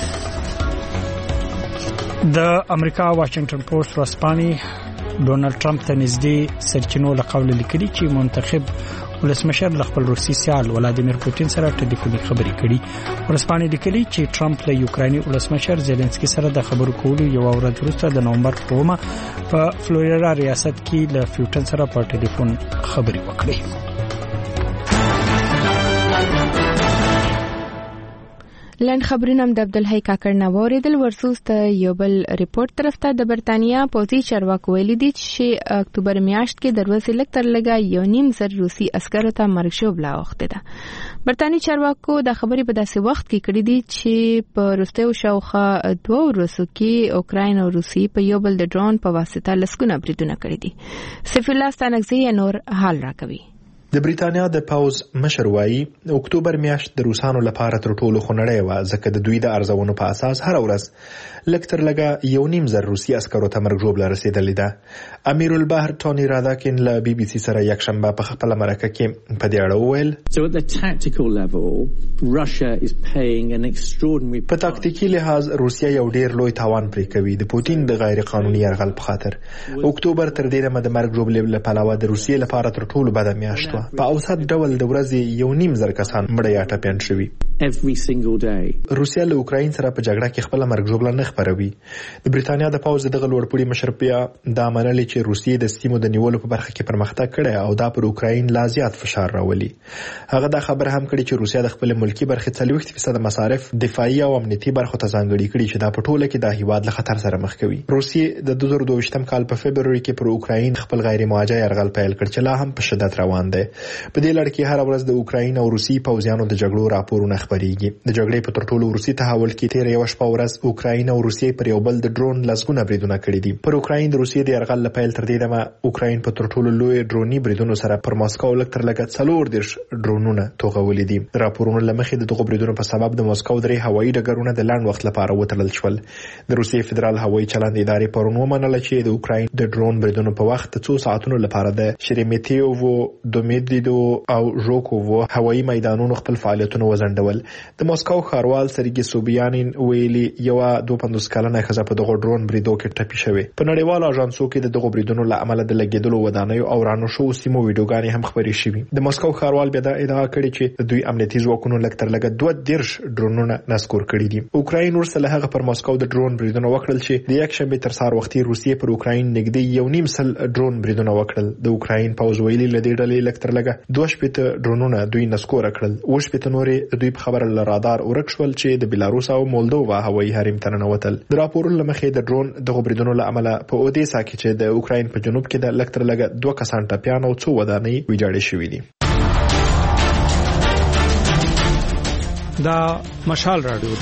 د امریکا واشنگټن پوسټ ورځپاڼې ډونالد ټرمپ ته نږدې سرچینو له قوله لیکلي چې منتخب ولسمشر له خپل روسي سیال ولادیمیر پوتین سره ټلیفوني خبرې کړي. ورځپاڼې لیکلي چې ټرمپ له یوکرایني ولسمشر زيلنسکي سره د خبرو کولو یو ورځ وروسته د نومبر په اومه په فلوریدا ریاست کې له پیوټن سره په ټلیفون خبرې وکړي. لند خبرونه د عبدالحی کاکړ نه وریدل. ورسوس ته یو بل ریپورت طرف ته د برتانیا پوځي چارواکو ویلي دي چې اکتوبر میاشت کې د ورځې لږ تر لږه یو نیم زر روسي عسکرو ته مرګ ژوبله اوښتې ده. برتانیي چارواکو دا خبرې په داسې وخت کې کړې دي چې په وروستیو شاوخوا دوه ورځو کې اوکراین او روسي په یو بل د ډرون په واسطه لسګونه بریدونه کړي دي. سیف الله ستانکزی نور حال راکوي. د بریتانیا د پاوز مشر وایي اکتوبر میاشت د روسانو لپاره تر ټولو خونړۍ وه ځکه د دوی د ارزونو په اساس هر ورځ لږ تر لږه یو نیم زر روسي عسکرو ته مرګ ژوبله رسېدلې ده. امیر البحر ټوني راداکین له بي بي سي سره یکشنبه په خپله مرکه کې په دې اړه وویل په تاکتیکي لحاظ روسیا یو ډیر لوی تاوان پرې کوي د پوتین د غیر قانوني یرغل په خاطر. اکتوبر تر دې دمه د مرګ ژوبلې له پلوه د روسیې لپاره تر ټولو بده میاشت وه. په اوسط ډول د ورځې یو نیم زر کسان مړه یا ټپیان شوي. روسیا له اوکراین سره په جګړه کې خپل مرګ ژوبله نه خپروي. د بریتانیا د پوځ دغه لوړپوړي مشر بیا دا منلي چې روسیې د سیمو د نیولو په برخه کې پرمختګ کړی او دا پر اوکراین لا زیات فشار راولي. هغه دا خبر هم کړی چې روسیا د خپل ملکی برخې څلوېښت فیصد مصارف دفاعي او امنیتي برخو ته ځانګړي کړي چې دا په ټوله کې د هیواد له خطر سره مخ کوي. روسیې د دوه زره دوه ویشتم کال په فبروري کې پر اوکراین خپل غیر مواجه یرغل پیل کړ چې لا هم په شدت روان دی. په دې لړ کې هر ورځ د اوکراین او روسي پوځیانو د جګړو راپورونه خبريږي. د جګړې په تر ټولو روسي تحول کې تیر یو شپه ورځ اوکراین او روسي پر یو بل د ډرون لسګونه بریدونه کړي دي. پر اوکراین د روسي د یرغل لپاره تر دې دمه اوکراین په تر ټولو لوی ډروني بریدونو سره پر ماسکو لږ تر لږه څلور دیرش ډرونونه توغولې دي. راپورونه لمخې د دغه بریدونو په سبب د ماسکو درې هوایي ډګرونه د لاند وخت لپاره وتړل شول. د روسي فدرال هوایي چلند ادارې پرون ومنله چې د اوکراین د ډرون بریدونو په وخت څو ساعتونو لپاره د شریمیتیوو دومیدیدو او ژوکوو هوایي میدانونو خپل فعالیتونه وزندول. د ماسکو ښاروال سرګي سوبیانین ویلي یو دوه پنځوس کلنه ښځه په دغه ډرون بریدو کې ټپي شوې. په نړیوالو اژانسو کې د دغه بریدونو له امله د لګیدلو ودانیو او رانو شو سیمو ویډیوګانې هم خبرې شوې. د ماسکو ښاروال بیا دا ادعا کړې چې دوی امنیتي ځواکونو لږ تر لږه دوه دیرش ډرونونه نسکور کړي دي. اوکراین ورسره له هغه پر ماسکو د ډرون بریدونو وکړل چې د یک شنبه تر سهار وختي روسیې پر اوکراین نږدې یو نیم سل ډرون بریدونه وکړل. د اوکراین پوځ ویلي لدې ډلې لږ تر لږه دوه شپېته ډرونونه دوی نسکور کړل. اوه شپېته نورې دوی په خبره له رادار ورک شول چې د بیلاروس او مولدووا هوایي حریم ته ننوتل. د راپورونو له مخې د ډرون د بریدونو له امله په اودیسا کې چې د اوکراین په جنوب کې د لږ تر لږه دوه کسان ټپیان او څو ودانۍ ویجاړې شوې دي. دا مشال رادیو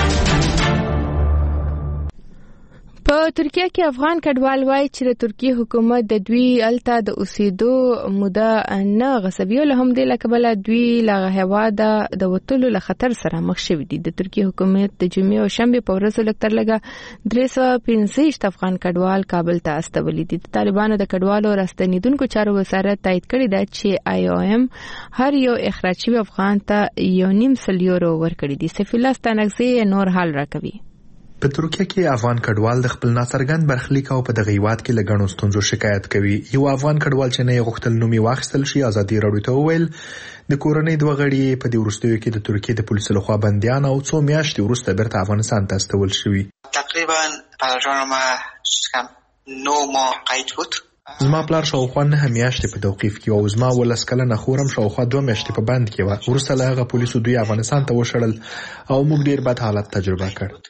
په ترکیه کې افغان کډوال وایي چې د ترکیه حکومت د دوی الته د اوسېدو موده نه غصبي او هم د لکبل دوی له هواده د وټلو له خطر سره مخ شوي دي. د ترکیه حکومت د جمعې او شنبه په ورځو لکتر لګه درې سوه پنځه افغان کډوال کابل ته استولي دي. طالبانو د کډوالو راستنیدونکو چارو وزارت تایید کړی دی چې آی او ایم هر یو اخراج شوی افغان ته یو نیم سل یورو ورکړي دي. سیف الله ستانکزی نور حال راکوي. په ترکیه کې افغان کډوال د خپل ناڅرګند برخلیک او په دغه هیواد کې له ګڼو ستونزو شکایت کوي. یو افغان کډوال چې نه غوښتل نومي واخیستل شي ازادي راډیو ته وویل د کورنۍ دوه غړي په دې وروستیو کې د ترکیه د پولیسو لخوا بندیان او څو میاشتې وروسته بیرته افغانستان ته استول شوي. تقریبا پروژه ما نو ماه قید بود. زما پلار شاوخوا نه میاشتې په توقیف کې او زما ولس کلنه خورم شاوخوا دوه میاشتې په بند کې و. وروسته له هغه پولیسو دوی افغانستان ته وشړل او موږ ډیر بد حالت تجربه کړ.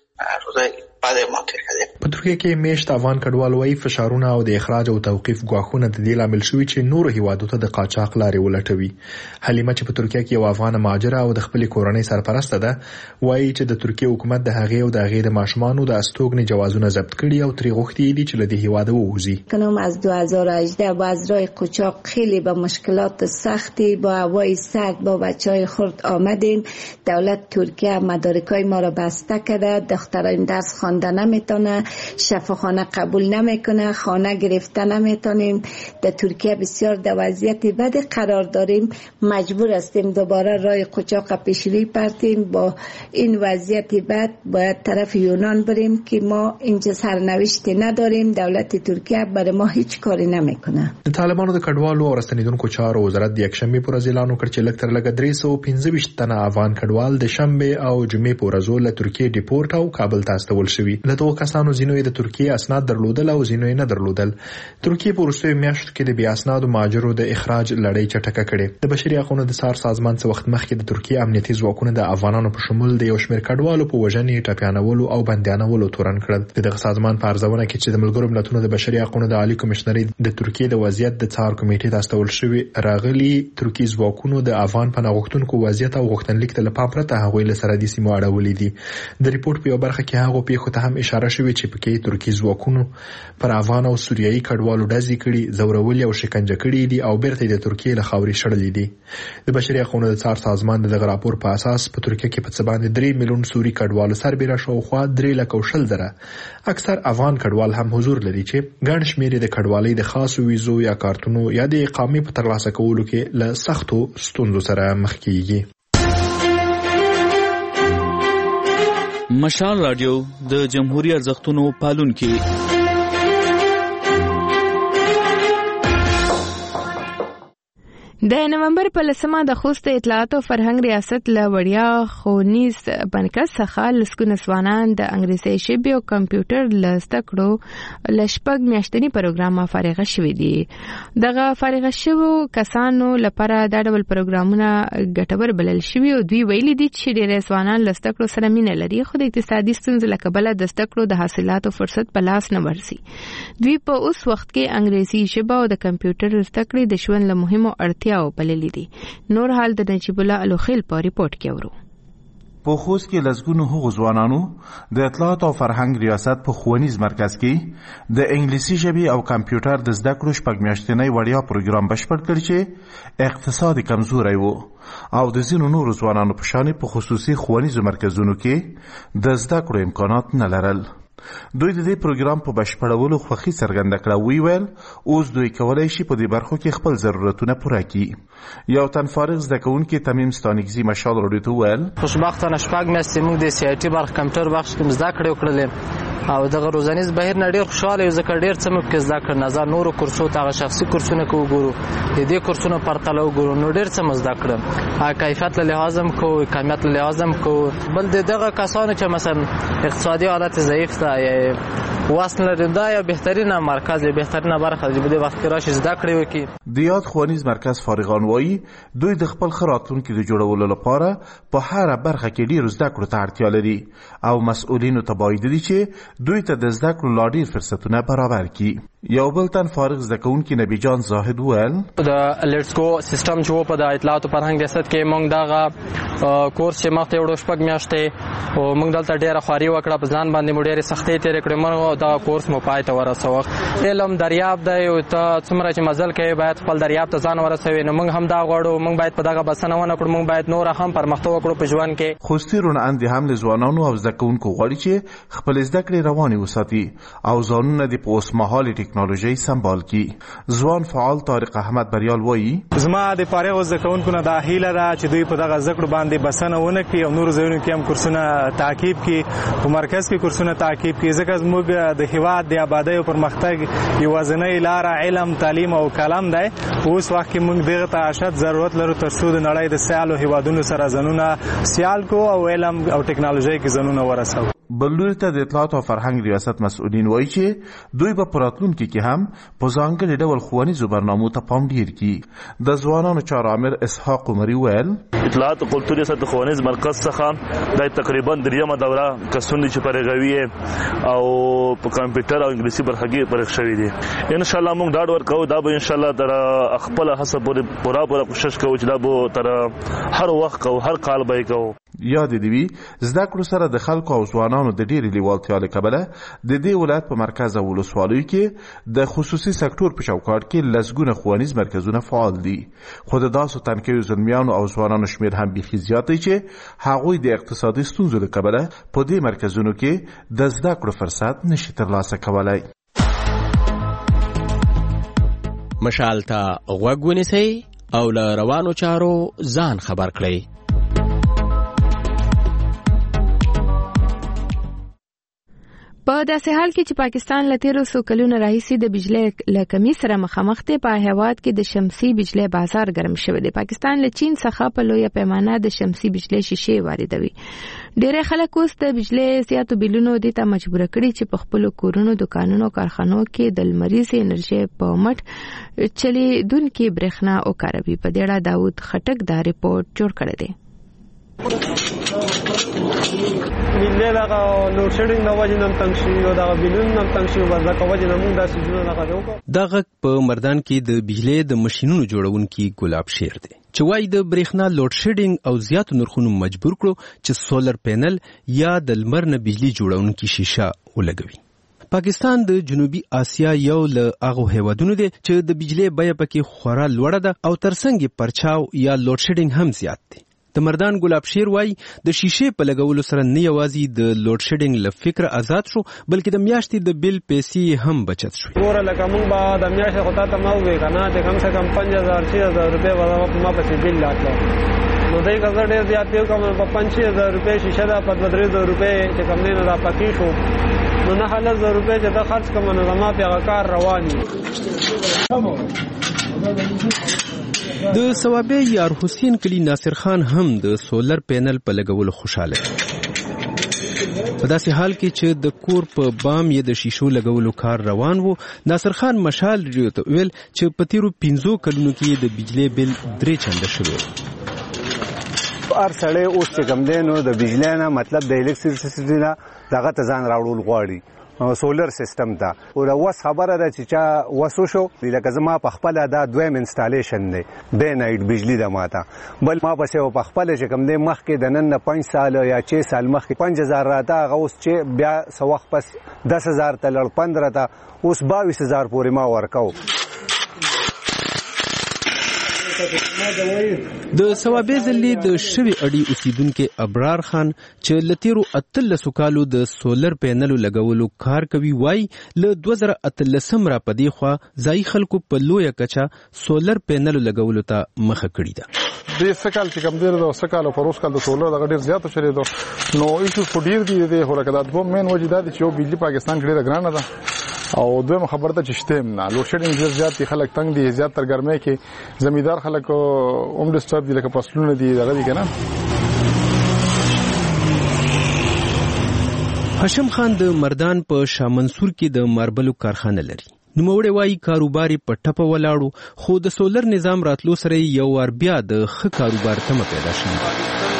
په ترکیه کې میشت افغان کډوال وایي فشارونه او د اخراج او توقیف ګواښونه د دې لامل شوي چې نورو هیوادو ته د قاچاق لارې ولټوي. حلیمه چې په ترکیه کې یو افغان مهاجره او د خپلې کورنۍ سرپرسته ده وایي چې د ترکیه حکومت د هغې او د هغې د ماشومانو د استوګنې جوازونه ضبط کړي او ترې غوښتي دي چې له دې هیواده ووځي. کنم از دو هزار و هجده با از راه قاچاق خیلی با مشکلات سختی با هوای سرد با بچهای خرد آمدیم. دولت ترکیه مدارکای ما را بسته کرده. دختران درس خوانده نمیتونه، شفاخانه قبول نمیکنه، خانه گرفته نمیتونیم. در ترکیه بسیار در وضعیت بد قرار داریم. مجبور هستیم دوباره راه قاچاق پیشروی پرتیم. با این وضعیت بد باید طرف یونان بریم که ما اینجا سرنوشتی نداریم. دولت ترکیه برای ما هیچ کاری نمیکنه. طالبانو د کډوالو او راستنیدونکو چارو وزارت د یکشنبه پر ورځ اعلان وکړ چې لږ تر لږه درې سوه پنځه ویشت تنه افغان کډوال د شنبه او جمعې په ورځو له ترکیې ډیپورټ او کابل ته استول شوي. له دغو کسانو ځینو د ترکیې اسناد درلودل او ځینو نه درلودل. ترکیې په وروستیو میاشتو کې د بې اسنادو مهاجرو د اخراج لړۍ چټکه کړې. د بشري حقوقو د څار سازمان څخه وخت مخکې د ترکیې امنیتي ځواکونو د افغانانو په شمول د یو شمېر کډوالو په وژنې، ټپیانولو او بندیانولو تورن کړل. دغه سازمان په ارزونه کې چې د ملګرو ملتونو د بشري حقوقو د عالی کمشنري د ترکیې د وضعیت د څار کمیټې ته استول شوی راغلي ترکیې ځواکونو د افغان پناه غوښتونکو وضعیت او غوښتنلیک ته له پام پرته هغوی له سرحدي سیمو اړولي دي. د ریپورت په یو برخه کې هغه پیښو ته هم اشاره شوې چې پکې ترکیې ځواکونو پر افغان او سوریایي کډوالو ډزې کړي، ځورولي او شکنجه کړي دي او بیرته د ترکیې له خاورې شړلې دي. د بشري حقوقو د څار سازمان دغه راپور په اساس په ترکیه کې په څه باندې درې میلیون سوري کډوالو سربېره شاوخوا درې لکه او شل زره اکثر افغان کډوال هم حضور لري چې ګڼ شمېر د کډوالۍ د خاصو ویزو یا کارتونو یا د اقامې په ترلاسه کولو کې له سختو ستونزو سره مخ کیږي. مشال رادیو د جمهوریت ارزښتونو پالونکي. د نومبر په لسمه د خوست اطلاعات او فرهنګ ریاست له وړیا ښوونیز بنکس څخه لسګونه ځوانان د انګریزي ژبې او کمپیوټر له زده کړو له شپږ میاشتني پروګرامه فارغه شوي دي. دغه فارغه شوو کسانو لپاره دا ډول پروګرامونه ګټور بلل شوي او دوی ویلي دي چې ډېر ځوانان له زده کړو سره مینه لري خو د اقتصادي ستونزو له کبله د زده کړو د حاصلاتو فرصت په لاس نه ورځي. دوی په اوس وخت کې انګریزي ژبه او د کمپیوټر زده کړې د ژوند له مهمو اړتیاو او بللی دي. نور حال د نجیب الله الوخیل په ریپورت کې ورو. په خوست کې لسګونو هغو ځوانانو د اطلاعات او فرهنګ ریاست په ښوونیز مرکز کې د انګلیسي ژبې او کمپیوټر د زده کړو شپږ میاشتنی وړیا پروګرام بشپړ کړ چې اقتصادي کمزوری و او د ځینو نورو ځوانانو په شان په خصوصي ښوونیزو مرکزونو کې د زده کړو امکانات نه لرل. دوی د دې پروګرام په بشپړولو خوښي څرګنده کړه. وی ویل اوس دوی کولای شي په دې برخو کې خپل ضرورتونه پوره کړي. یو تن فارغ زده کوونکی تمیم ستانکزي مشال راډیو ته ویل خوشبختانه شپږ میاشتې موږ د سی آی ټي برخه کمپیوټر بخش کې زده کړې وکړلې او دغه روزانیز بهیر نه ډیر خوشاله یو ځکه ډیر څه مو کې زده کړ نظر نورو کورسو ته شخصي کورسونه کو ګورو د دې کورسونو پرتله وګورو نو ډیر څه مزدا کړم ا کیفیت له لحاظ هم کو کمیت له لحاظ هم کو بل دغه کسانو چې مثلا اقتصادي حالت ضعیف ده یا واسن لري دا یا بهترینه مرکز یا بهترینه برخه چې بده وخت راشي زده کړی وکي د یاد ښوونیز مرکز فارغان وایي دوی د خپل خراتونکو د جوړولو لپاره په هر برخه کې ډیر زده کړو ته اړتیا لري او مسؤلینو ته باید دي چې دوی ته د زده کړو لا ډیر فرصتونه برابر کړي. یو بل تن فارغ زده کوونکی نبی جان زاهد ویل د لیټس گو سیستم چې په د اطلاعات او فرهنګ ریاست کې موږ دغه کورس چې مخته وړو شپږ میاشتې او موږ دلته ډیره خواري وکړه په ځان باندې موږ ډیره سختۍ تیر کړې موږ دا کورس مو پای ته ورسوه. علم دریاب دی او ته څومره چې مزل کوي باید خپل دریاب ته ځان ورسوي نو موږ هم دا غواړو موږ باید په دغه بسنه ونه کړو موږ باید نور هم پرمختګ وکړو په ژوند کې. خوستي روناندې هم له ځوانانو او زده کوونکو غواړي چې خپل زده کړې روانې وساتي او ځانونه د په اوسمهالي ټکنالوژي سمبال کی. ځوان فعال طارق احمد بریال وایي زما د فارغ زده کوونکو نه دا هیله ده چې دوی په دغه زده کړو باندې بسنه ونه کړي او نور ځایونو کې هم کورسونه تعقیب کړي په مرکز کې کورسونه تعقیب کړي ځکه زموږ د هیواد د آبادی او پرمختګ یوازینۍ لاره علم تعلیم او کلام دی. اوس وخت کې موږ دغه ته اشد ضرورت لرو ترڅو د نړۍ د سیالو هیوادونو سره ځانونه سیال کو او علم او ټکنالوژي کې ځانونه ورسوو. بلور ته د اطلاعات او فرهنګ ریاست مسؤلین وایي چې دوی په پراتلونکو کې هم په ځانګړي ډول ښوونیزو برنامو ته پام ډیر کړي. د ځوانانو چارامر اسحاق عمري ویل اطلاعات او کلتور ریاست ښوونیز مرکز څخه د تقریبا دریمه دوره کسونه چې پرېږوي او په کمپیوټر او انګلیسي برخه کې پرېښ شوی دي. ان شاء الله موږ ډاډ ورکوو دا به ان شاء الله تر خپل هڅه پورې پوره پوره کوشش کوو چې دا به تر هر وخت کوو هر کال به کوو. یاد دی وی زده کړو سره د خلکو او ځوانانو د ډېری لیوالتیا له کبله د دې ولایت په مرکز او ولسوالیو کې د خصوصي سکتور په چوکاټ کې لسګونه ښوونیز مرکزونه فعال دي. خو د داسو تنکیو زلمیانو او ځوانانو شمیر هم بیخي زیات دی چې هغوی د اقتصادي ستونزو له کبله په دې مرکزونو کې د زده کړو فرصت نشي ترلاسه کولای. مشال ته غوږ ونیسئ او له روانو چارو ځان خبر کړئ. په داسې حال کې چې پاکستان له تیرو څو کلونو راهیسې د بجلی له کمۍ سره مخامخ دی په هیواد کې د شمسي بجلی بازار ګرم شوی دی. پاکستان له چین څخه په لویه پیمانه د شمسي بجلی شیشې واردوي. ډېری خلک اوس د بجلی زیاتو بیلونو دې ته مجبور کړي چې په خپلو کورونو دکانونو کارخانو کې د لمریزې انرژۍ په مټ چلیدونکې برېښنا وکاروي. په دې اړه داود خټک دا ریپورت جوړ کړی دی. ملي دغه لوډ شیډینګ د وجې نه تنګ شي او دغه بیلون نه تنګ شي بس دغه وجې نه موږ داسې ژوند دغه وکړو. دغه په مردان کې د بجلی د ماشینونو جوړونکي ګلاب شیر دی چې وايي د برېښنا لوډ شیډینګ او زیاتو نرخونو مجبور کړو چې سولر پینل یا د لمر نه بجلی جوړونکي شیشه ولګوي. پاکستان د جنوبي آسیا یو له هغو هیوادونو دی چې د بجلی بیه پکې خورا لوړه ده او ترڅنګ پرچاو یا لوډ شیډینګ هم زیات دی. د مردان ګلاب شیر وای د شیشې په لګولو سره نه یوازې د لوډ شیډینګ له فکر آزاد شو بلکې د میاشتې د بیل پیسې هم بچت شو. ګوره لکه موږ به د میاشتې خو تا ته ما ووایې که نه چې کم سے کم پنځه هزار شي هزار روپۍ به ما پسې بیل راتله نو دی که زه ډېر زیات تېر کړم په پنځ شي هزار روپۍ شیشه ده په دوه درې زره روپۍ چې کوم دی نو دا پکې شو نو نهه لس زره روپۍ چې ته خرڅ کړم نو زما پې هغه کار روان وي. د ثوابې یار حسین کلی ناصر خان هم د سولر پینل په لګولو خوشاله دی. په داسې حال کې چې د کور په بام یې د شیشو لګولو کار روان وو ناصر خان مشال ریډیو ته ویل چې په تیرو پنځو کلونو کې د بجلی بل درې چنده شوی. هر سړی اوس چې کوم دی نو د بجلی نه مطلب د الکتریسټي نه دغه ته ځان راوړل غواړي سولر سیستم ته او دا وس خبره ده چې چا وسو شو لکه زما په خپل دا دویم انسټالیشن دی ډے نایټ بجلی د ماته بل ما پسې په خپل چې کوم دی مخکې د نن نه پنځ سال یا چې سال مخکې پنځه هزار راته هغه اوس چې بیا څه وخت پس دس هزار ته لړ پندره ته اوس باویس هزار پورې ما ورکو. د ثوابې ځلې د شوي اډي اوسیدونکي ابرار خان چې له تیرو اتلسو کالو د سولر پینلو لګولو کار کوي وای له دوه زره اتلسم را پدې خوا ځای خلکو په لویه کچه سولر پینلو لګولو ته مخه کړې ده. د سکال چې کم ډیر د سکال او پروس کال د سولر د ډیر زیات شری دو نو ایشو فډیر دی د هولکه د دوه مین وجداد چې یو بجلی پاکستان کې ډیره ګرانه ده او دویم خبر ده چې شته نه لوډ شیډینګ ډیر زیات دي خلک تنگ دي زیات تر ګرمۍ کې زمیدار خلک اوم ډیسټرب دي لکه پسلونه دي دغه دي کنه. هاشم خان د مردان په شاه منصور کې د ماربلو کارخانه لري. نوموړی وایي کاروبار په ټپه ولاړو خو د سولر نظام راتلو سره یو وار بیا د ښه کاروبار تمه پیدا شوه.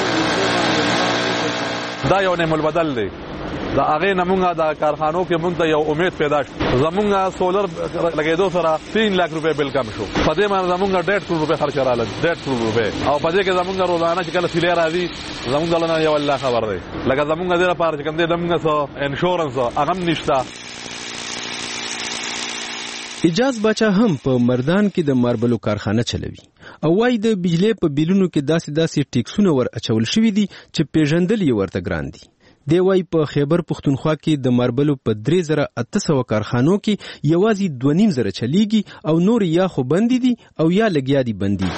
دا یو نعمت بدل دی دا هغه نمونږه د کارخانو کې مونږ ته یو امید پیدا شو. زمونږه سولر لګیدو سره تین لک روپے بل کم شو. په دې باندې زمونږه ډېر کروڑ روپے خرچ رااله ډېر کروڑ روپے او په دې کې زمونږه روزانه چې کله سیلې راځي زمونږ له یو الله خبر دی لکه زمونږه د لپاره چې کوم دې زمونږه سو انشورنس هغه نشته. اجاز باچا هم په مردان کې د ماربلو کارخانه چلوي او وايي د بجلی په بیلونو کې داسې داسې ټیکسونه ور اچول شوي دي چې پیژندل یې ورته ګران دي. دی وايي په خیبر پښتونخوا کې د ماربلو په درې زره اته سوه کارخانو کې یوازې دوه نیم زره چلیږي او نور یا خو بندي دي او یا لګیا دي بندي.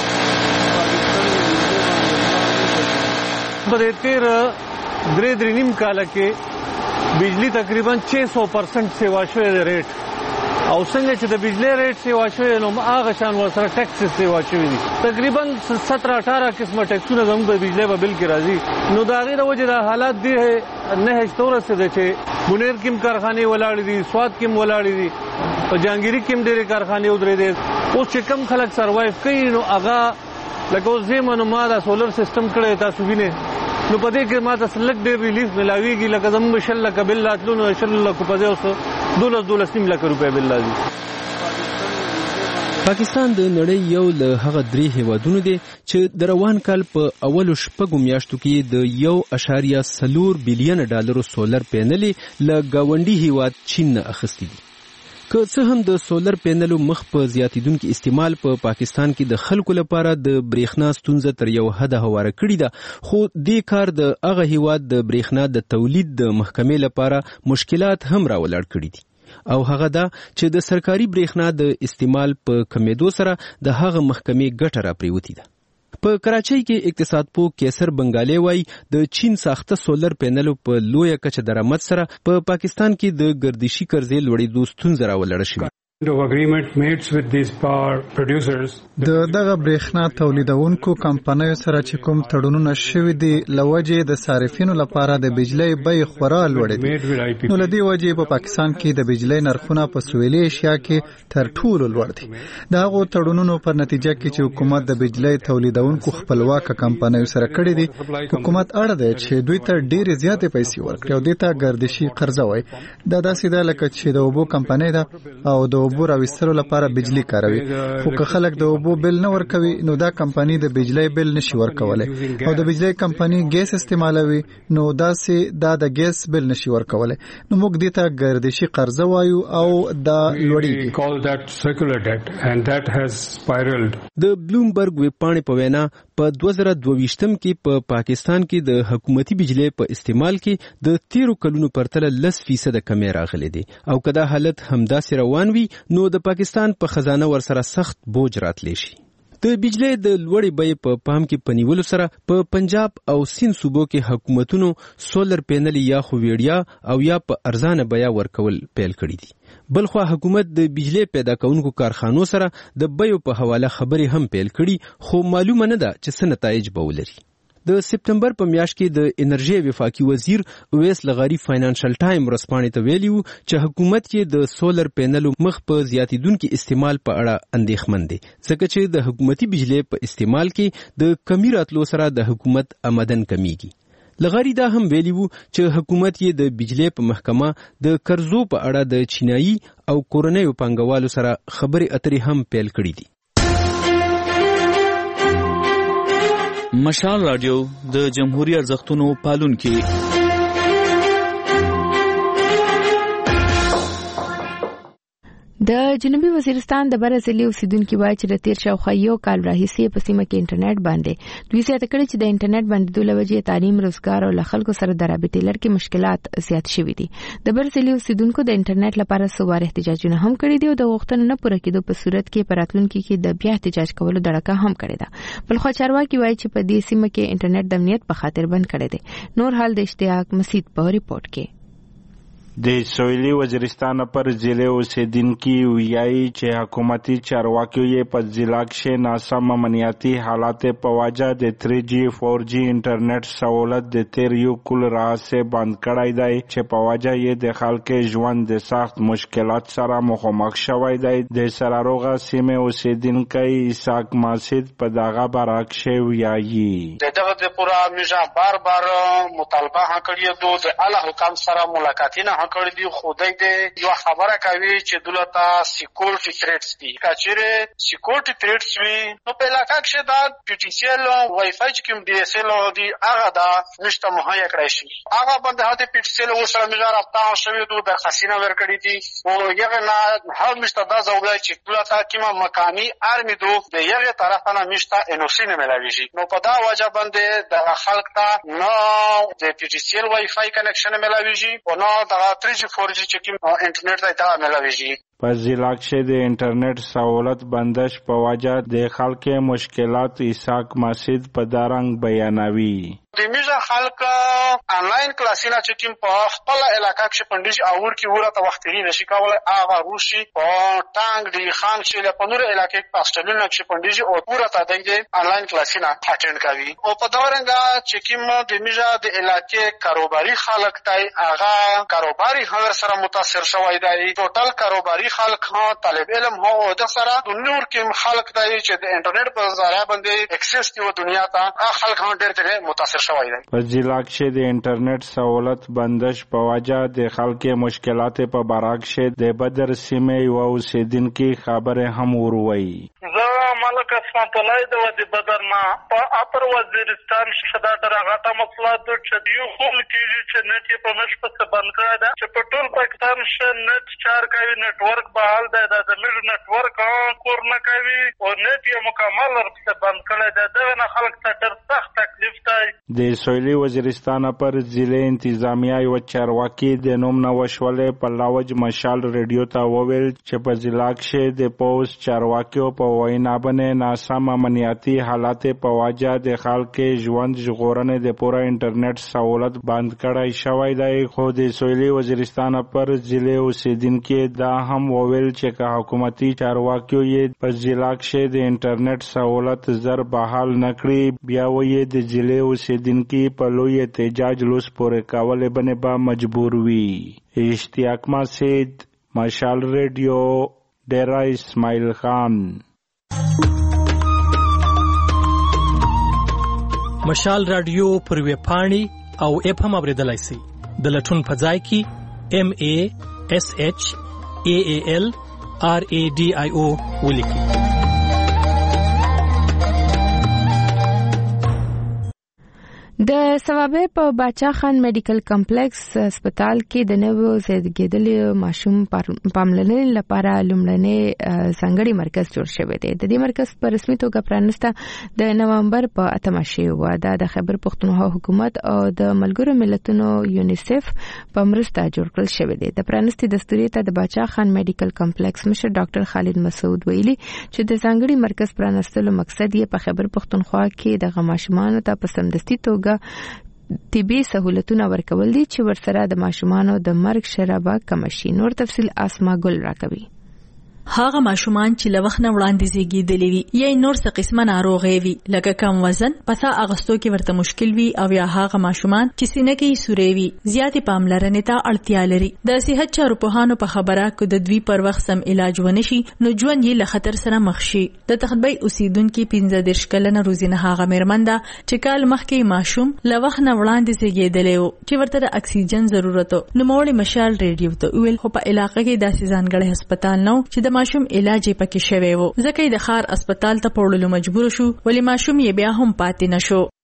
په دې تیر درې درې نیم کال کې بجلی تقریبا چھ سو پرسنٹ سیوا شوی دی ریټ او څنګه چې د بجلی ریټ سیوا شوی نو هغه شان ورسره ټیکس سیوا شوی دي تقریبا سترہ اٹھارہ قسمه ټیکسونه زموږ په بجلی په بل کې راځي. نو دا غیر وجه د حالات دی نه هشتور سره چې منیر کیم کارخانه ولاړې دي سواد کیم ولاړې دي په جانګيري کیم ډېرې کارخانه ودرې دي. او چې کم خلک سروایو کوي نو هغه لکه زمونږ ما دا سولر سیستم کړی تاسو وینئ نو پدې کې ما ته سلک ډېر ریلیف ملاويږي لکه زموږ شل لک بل راتلو نو شل لک په ځای اوس دولس دولس نیم لک روپے بل راځي. پاکستان د نړۍ یو له هغه درې هیوادونو دی چې د روان کال په اولو شپږو میاشتو کې د یو اشاریه څلور بیلیون ډالرو سولر پینلې له ګاونډي هیواد چین نه اخیستي دي. که څه هم د سولر پینلو مخ په زیاتیدونکي استعمال په پا پاکستان کې د خلکو لپاره د برېښنا ستونزه تر یو حده هواره کړې ده خو دې کار د هغه هیواد د برېښنا د تولید د محکمې لپاره مشکلات هم راولاړ کړي دي او هغه دا چې د سرکاري برېښنا د استعمال په کمیدو سره د هغه محکمې ګټه راپریوتې ده. په کراچۍ کې اقتصاد پوه کیسر بنگالي وایي د چین ساخته سولر پینلو په لویه کچه درآمد سره په پا پاکستان کې د ګردشي قرضې لوړېدو ستونزه راولړه شوې. د دغه برېښنا تولیدونکو کمپنیو سره چې کوم تړونونه شوي دي لوجې د صارفینو لپاره د بجلی بیې خورا لوړې دي. نو لدې وجې په پاکستان کې د بجلی نرخونه په سویلي ایشیا کې تر ټولو لوړ دي. د هغو تړونونو په نتیجه کې چې حکومت د بجلی تولیدونکو خپلواکه کمپنیو سره کړي دي حکومت اړ دی چې دوی ته ډېرې زیاتې پیسې ورکړي او دې ته ګردشي قرضه وایي. دا داسې ده لکه چې د اوبو کمپنۍ ده او د اوبو راوستلو لپاره بجلی کاروي خو که خلک د اوبو بل نه ورکوي نو دا کمپنی د بجلی بل نشي ورکولای او د بجلی کمپنی ګیس استعمالوي نو داسې دا د ګیس بل نشي ورکولای. نو موږ دې ته ګردشي قرضه وایو او دا لوړیږي. د بلومبرګ ویبپاڼې په وینا په دوه زره دوه ویشتم کې په پاکستان کې د حکومتي بجلی په استعمال کې د تیرو کلونو پرتله لس فیصد کمی راغلی دی او که دا حالت همداسې روان وي نو د پاکستان په خزانه ورسره سخت بوج راتلی شي. د بجلی د لوړې بیې په پام کې په نیولو سره په پنجاب او سیند صوبو کې حکومتونو سولر پینل یا خو ویړیا او یا په ارزانه بیه ورکول پیل کړي دي. بلخوا حکومت د بجلی پیدا کوونکو کارخانو سره د بیو په حواله خبرې هم پیل کړي خو معلومه نه ده چې څه نتایج به ولري. د سپتمبر په میاشت کې د انرژي وفاقي وزیر اویس لغاری فاینانشل ټایم ورسپانې ته ویلی وو چې حکومت کې د سولر پینلو مخ په زیاتیدونکي استعمال په اړه اندېښمن دی ځکه چې د حکومتي بجلی په استعمال کې د کمی راتلو سره د حکومت آمدن کمیږي. لغاری دا هم ویلی وو چې حکومت یې د بجلی په محکمه د قرضو په اړه د چینایي او کورنیو پانګوالو سره خبرې اترې هم پیل کړې دي. مشال رادیو د جمهوریت ارزښتونو پالونکي. د جنوبي وزیرستان د بر ضلع اوسیدونکو وایي چې د تیر شاوخوا یو کال راهیسې په سیمه کې انټرنیټ باندې دوی زیاته کړې چې د انټرنیټ بندېدو له وجې تعلیم، روزګار او له خلکو سره د رابطې لړ کې مشکلات زیات شوي دي. د بر ضلع اوسیدونکو د انټرنیټ لپاره څو واره احتجاجونه هم کړي دي او د غوښتنو نه پوره کېدو په صورت کې په راتلونکي کې د بیا احتجاج کولو دړکه هم کړې ده. بلخوا چارواکي وایي چې په دې سیمه کې انټرنیټ د امنیت په خاطر بند کړی دی. نور حال د اشتیاق مسید په ریپورت کې. د سویلي وزیرستان پر ضلع اوسیدونکي وایي چې حکومتي چارواکیو یې په ضلع کې ناسم امنیتي حالات په وجه د تھری جی فور جی انټرنیټ سہولت د تیر یو کل راځه بند کړی دی چې په وجه یې د خلکو ژوند د سخت مشکلات سره مخامخ شوی دی. د سراروغه سیمه اوسیدونکي اسحاق مسید په دغه برعکس وایي دغه د پورا میژه بار بار مطالبه کړی دو د اعلی حکام سره ملاقاتونه کړی دی. خدای دې یو خبره کوي چې دولت سکیورټي تھریټس دي. کچېره سکیورټي تھریټس وي نو په علاقه کې دا پی ټی سی ایل وای فای چې کوم ډي اس ایل دی هغه دا نشته مهیا کړی شي. هغه باندې هغه پی ټی سی ایل سره میژه رابطه شوی دو د خسینه ورکړی دي او یغه نه هر مشته دا زوړای چې دولت کیما مقامی ارمی دو د یغه طرف نه مشته انوسی نه ملاویږي. نو په دا وجه باندې د خلک ته نو د پی ټی سی ایل وای فای کنیکشن ملاویږي او نو د تھری جی فور جی چې کوم انټرنیټ دی دا ملاویږي. په ضلع کې د انټرنیټ سہولت بندش په وجه د خلکو مشکلات اسحاق مسید په دارنګ بیانوي. د میژه خلک انلاین کلاسونه چې کوم په خپل علاقه کې پندیش اور کې ورته وختري نشي کولای هغه روشي او ټانګ دی خان چې له پنور علاقې په استرالیا کې پندیش او ورته د انلاین کلاسونه اټینډ کوي. او په دا ورنګه چې کوم د میژه د علاقې کاروباري خلک تای هغه کاروباري هغه سره متاثر شوی دی. ټوټل کاروباري خلک ها طالب علم هو او د سره د نور کې خلک دی چې د انټرنیټ په ذریعہ باندې اکسس دی دنیا ته خلک هم ډېر ډېر متاثر په ضلع کې د انټرنیټ سہولت بندش په وجه د خلکو مشکلات په برعکس د بدر سیمه یو اوسیدونکي خبره هم وروي. زه ملک اسمان الله د ودی بدر نه په اپر وزیرستان شدا تر غټه مسله د چې یو خل کېږي چې نت په مش په بند کړی دا چې په ټول پاکستان ش نت چار کوي نتورک بحال دی دا د مش نتورک کور نه کوي او نت یې مکمل په بند کړی دا دغه خلک ته ډېر سخت تکلیف دی. د سویلي وزیرستان پر ضلع انتظامیه یو چارواکي د نوم نوښولې په لاوج مشال ریډیو ته وویل چې په ضلع کې د پوس چارواکیو په وینا باندې ناسم امنیتي حالات په وجه د خلکو ژوند ژغورنې د پوره انټرنیټ سہولت بند کړای شوی دی. خو د سویلي وزیرستان پر ضلع اوسیدونکو دا هم وویل چې که حکومتي چارواکیو یې په ضلع کې د انټرنیټ سہولت زر بحال نکړي بیا وایي د ضلع اوسیدونکو په لوی احتجاج لوس پورې کولو باندې به مجبور وي. اشتیاق مسید، مشال ریډیو، ډیرا اسماعیل خان. مشال رادیو پر ویب پاڼې او اپ هم اوریدلای شئ. د لټون په ځای کې ام ا اس اچ ا ا ال ار ا ډي آی او ولیکئ. د سوابه په باچا خان میډیکل کمپلیکس هسپتال کې د نوو زیږیدلو ماشوم پاملرنې لپاره لومړنی ځانګړي مرکز جوړ شوی دی. د دې مرکز په رسمي توګه پرانسته د نومبر په اتمه شوی و. دا د خیبر پښتونخوا حکومت او د ملګرو ملتونو یونیسف په مرسته جوړ کړل شوی دی. د پرانستي دستوري ته د باچا خان میډیکل کمپلیکس مشر ډاکټر خالد مسعود ویلي چې د ځانګړي مرکز پرانستلو مقصد یې په خیبر پښتونخوا کې د غماشمانو ته په سمدستي توګه طبي سہولتونه ورکول دي چې ورسره د ماشومانو د مرګ شرابه کم شي. نور تفصیل اسما ګل راکوي. هغه ماشومان چې لوخ نه وړاندې زیږیدلي وي یا نور څه قسمه ناروغي وي لکه کم وزن پسا اغستو کې ورته مشکل وي او یا هغه ماشومان چې سینه کې سوري وي زیاتې پاملرنې ته اړتیا لري. د صحت چارو پوهانو په خبره کو د دوی پر وخت سم علاج ونشي نو ژوند یې له خطر سره مخ شي. د تخبي اوسیدونکو پنځه دیرش کلنه روزینه هغه مېرمنده چې کال مخکې ماشوم لوخ نه وړاندې زیږیدلی و چې ورته د اکسیجن ضرورت نو موري مشال ریډیو ته ویل خو په علاقې کې داسې ځانګړی هسپتال نو چې ماشوم علاج یې پکې شوی و ځکه د خار هسپتال ته پورلو مجبور شو ولی ماشوم یې بیا هم پاتې نشو.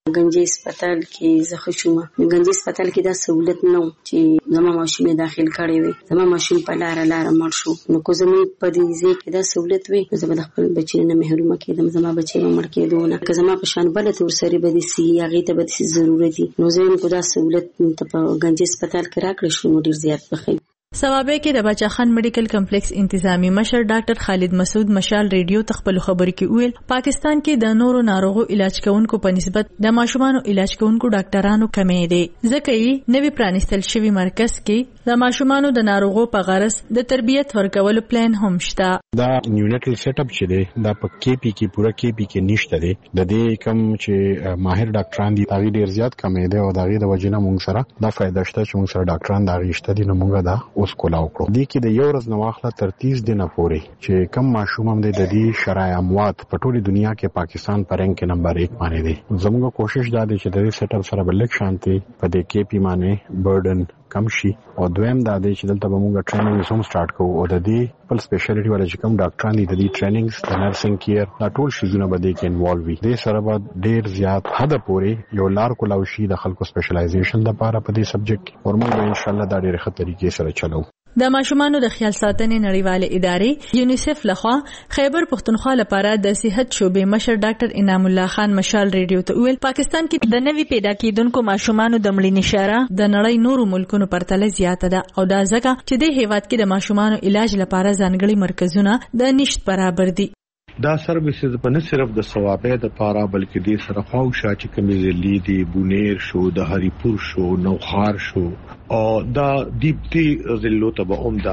گنجي هسپتال کې زه خوشوم. گنجي هسپتال کې دا سہولت نه و چې زما ماشوم داخل کړي وي. زما ماشوم په لار لار مړ شو. نو کو زمي په دې ځای کې دا سہولت وي زه به خپل بچی نه محروم کېدم. زما بچی مړ کېدو نه که زما په شان بل تور سره به دي سي هغه ته به دي ضرورت دي. نو زه په دا سہولت په گنجي هسپتال کې راکړې شو. نو ډیر زیات بخیر. سوابه کې د بچا خان میډیکل کمپلیکس انتظامی مشر ډاکټر خالد مسعود مشال ریډیو تخپل خبر کې ویل پاکستان کې د نورو ناروغو علاج کوونکو په نسبت د ماشومانو علاج کوونکو ډاکټرانو کمې دي. ځکه یې نوی پرانستل شوی مرکز کې د ماشومانو د ناروغو په غرض د تربیت ورکولو پلان هم شته. دا نیونټل سیټ اپ چې دی دا په کې پی کې پورا کې پی کې نشته دی. د دې کم چې ماهر ډاکټران دي هغه ډیر زیات کمې دي او دا غي د وجنه مونږ سره دا فائدہ شته چې مونږ سره ډاکټران دا غي شته دي. نو مونږ دا اوس کولاو کړو. دې کې د یو ورځ نواخله تر تیس دنه پورې چې کم ماشوم هم د دې شرای اموات په ټولي دنیا کې پاکستان پر رنک کې نمبر یک باندې دی. زموږ کوشش دا دی چې د دې سیټ اپ سره بلک شانتي په دې کې پی باندې برډن کم شي او دویم دا دی چې دلته به موږ ټریننګ هم سٹارټ کوو او د دې خپل سپیشلیټي ولا چې کوم ډاکټران دي د دې ټریننګز د نرسنګ کیر دا ټول شیزونه به دې کې انوالو وي. د سره به ډیر زیات حد پورې یو لار کولاو شي د خلکو سپیشلایزیشن لپاره په دې سبجیکټ کې او موږ ان شاء الله دا ډیره ښه طریقې سره چلو. د ماشومانو د خیال ساتنې نړیواله ادارې یونیسف لخوا خیبر پښتونخوا لپاره د صحت شوبې مشر ډاکټر انعام الله خان مشال ریډیو ته ویل پاکستان کې د نوي پیدا کیدونکو ماشومانو د مړینې شرح د نړۍ نورو ملکونو پرتله زیاته ده او دا ځکه چې د هیواد کې د ماشومانو علاج لپاره ځانګړي مرکزونه د نشټ برابر دي. دا سرویسز په نه صرف د ثوابه د پاره بلکې د سره خواوشا چې کمیزلی دی بونیر شو د هریپور شو نوخار شو او دا دیپتی ضلعو ته به عمده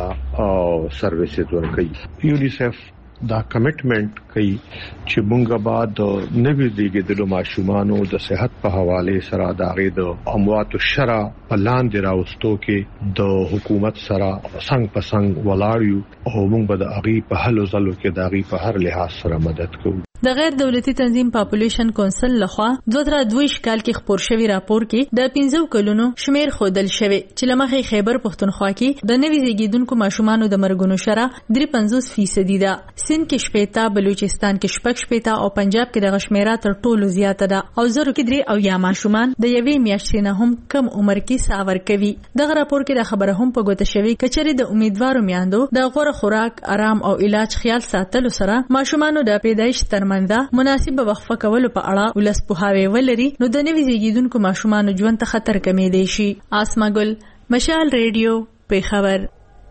سرویسز ورکړي. یونیسف دا کمټمنٹ کوي چې مونږه بعد نوې دیګدلو ماشومانو د صحت په حواله سره د غي د اموات شرع په لاندې راوستو کې د حکومت سره څنګه په څنګه ولاړیو او مونږ به د غي په هلو ځلو کې د غي په هر لحاظ سره مدد کوو. د غیر دولتي تنظیم پاپولیشن کونسل لخوا دوه زره دوه کال کې خبر شوی راپور کې د پنځو کلونو شمیر خودل شوی چې لمخې خیبر پښتونخوا کې د نوي زیږیدونکو ماشومانو د مرګونو شرح درې پنځوس فیصد ده. سند کې شپږ، بلوچستان کې شپږ شپږ او پنجاب کې د غشمیره تر ټولو زیاته ده او زرو کې درې او یا ماشومان د یوې میاشتې نه هم کم عمر کې ساور کوي. دغه راپور کې د خبره هم په ګوته شوی کچري د امیدوارو میاندو د غوړه خوراک، آرام او علاج خیال ساتلو سره ماشومانو د پیدایش تر مناسب وقفه کولو په اړه ولس پوهاوی ولري نو د نوي زیږیدونکو ماشومانو ژوند ته خطر کمېدای شي. آسما ګل، مشال ریډیو، پیښور.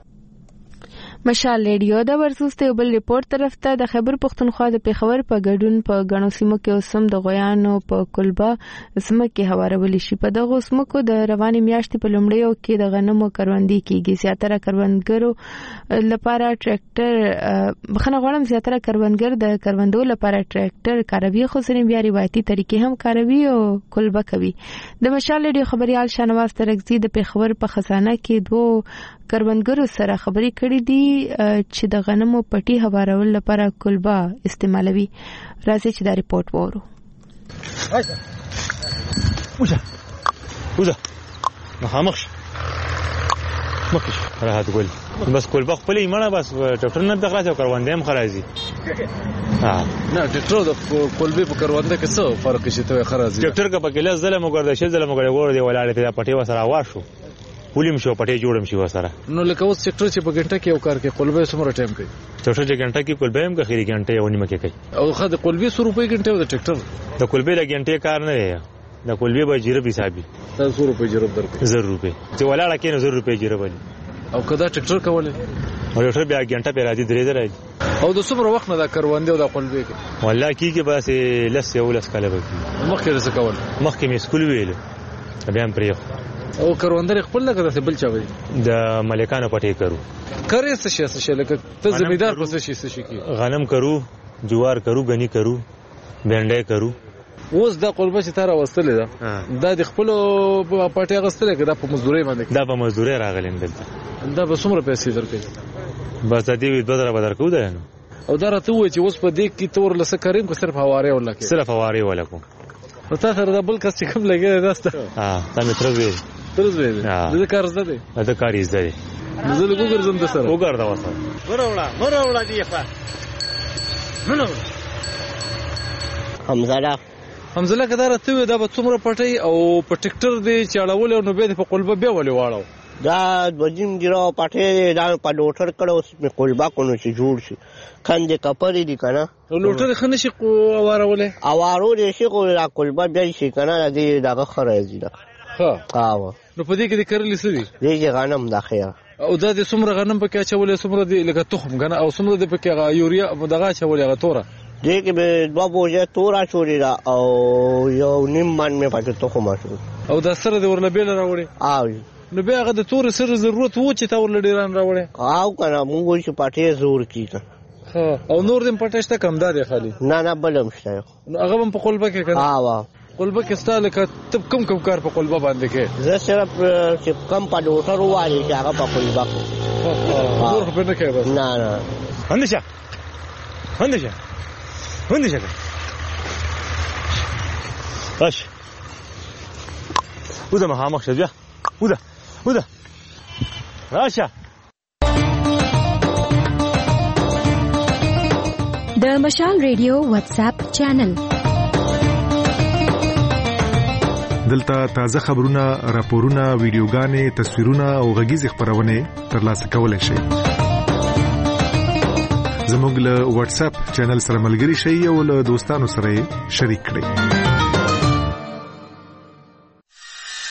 مشال ریډیو د ورسوسته بل ریپورت طرف ته د خیبر پښتونخوا د پیښور په ګډون په غنو سیمو کې اوسم د غویانو په کلبه سیمه کې هوارول شي. په دغه سیمو کې د رواني میاشتې په لومړیو کې د غنمو کروندې کیږي. زیاتره کروندګرو لپاره ټریکټر بخنه غواړم زیاتره کروندګر د کروندو لپاره ټریکټر کاروي خو سره بیا روایتي طریقې هم کاروي او کلبه کوي. د مشال ریډیو خبريال شنواز ترکزی د پیښور په خزانه کې دوه کروندګرو سره خبرې کړې دي چې د غنمو پټي هوارول لپاره کلبه استعمالوي. راځي چې دا ریپورت وورو. وځه وځه مخامخ مخکش راحت ګل بس کلبه خپل ایمانه بس ډاکټر نه دغه راځي کروندې هم خرازي. ها نه ډاکټر د کلبه په کرونده کې څه فرق شي ته خرازي. ډاکټر کا په ګلاس زله مګر د شل زله مګر ور دی ولاړ ته پټي وسره واشو ولیم شو پټي جوړم شي وسره. نو لکه اوس سېکټر چې په غنټه کې یو کار کې کلبه سمره ټایم کوي. ډاکټر چې غنټه کې کلبه هم کوي غنټه یو نیمه کې کوي او خد کلبه سو روپے غنټه د ټریکټر د کلبه د غنټه کار نه دی. د کلبه به جیرب حسابي سو روپے جیرب درکې زر روپے چې ولاړه کې نه زر روپے جیرب ولي او کدا ټریکټر کوله او ډاکټر بیا غنټه په راځي درې درې او د څومره وخت نه دا کروندې او د کلبه کې والله کیږي بس لس یو لس کاله وکړي. مخکې رسې کول مخکې مې سکول ویل بیا هم پریخ او کروندر خپل لګا د بل چا وي د ملکانو پټي کرو کرے څه شي څه شي لکه ته زمیدار په څه شي څه شي کی غنم کرو، جوار کرو، غنی کرو، بینډای کرو. اوس د قلبه چې تر واستلې ده دا د خپل پټي غستلې کده په مزدوري باندې دا په مزدوري راغلم دلته دا به څومره پیسې درکې بس د دې دوه درې بدر کو ده او دا راته وای چې اوس په دې کې تور لسه کریم کو صرف هواره ولا کې صرف هواره ولا کو نو تاسو سره د بل کس چې کوم لګي داسته ها تا مې تر وی ترز وی دا کار زده دی دا کار یې زده دی زه له ګورځم د سره وګرځا وسه وروړه وروړه دی ښه نو نو حمزه همزله کدار ته دا به څومره پټي او په ټریکټر دی چاړول نو به په قلبه به ولې واړو دا دوجیم ګرا پټي دا په لوټر کړه اوس په قلبه کونو چې جوړ شي کاندې کپړې دي کنه لوټر خنه شي اوارولې اوارو دې شي کو دا قلبه بیا شي کنه دې دغه خرایزي دا ها ها نو په دې کې د کرلې سړي دې غنم دا خیا او دا د څومره غنم پکې اچولې څومره دی لکه تخم کنه او څومره دی پکې یوریا دغه اچولې هغه توره دې کې به دوه بوجه تورا چوري را او یو نیم من مې پکې تخم اچول او دا سره د ورلبېل راوړي او نو بیا هغه د تور سره ضرورت و چې تا ورلډیران راوړي او کنه مونږ چې پټې زور کیږي ها او نور دې پټشته کم دادې خالي نه نه بلم شته نو هغه هم په قلبه کې کنه ها قلبه کې ستاله ک تب کم کم کار په قلبه باندې کې زه صرف چې کم په لوټر وایي چې هغه په قلبه نور په نه کې نه نه هندشه هندشه هندشه اش وده ما هامخ شجع وده وده راشه د مشال ریډیو واتس اپ چینل دلته تازه خبرونه، راپورونه، ویډیوګانې، تصویرونه او غږیز خبرونه ترلاسه کولای شئ. زموږ له واتس اپ چینل سره ملګري شئ او له دوستانو سره شریک کړئ.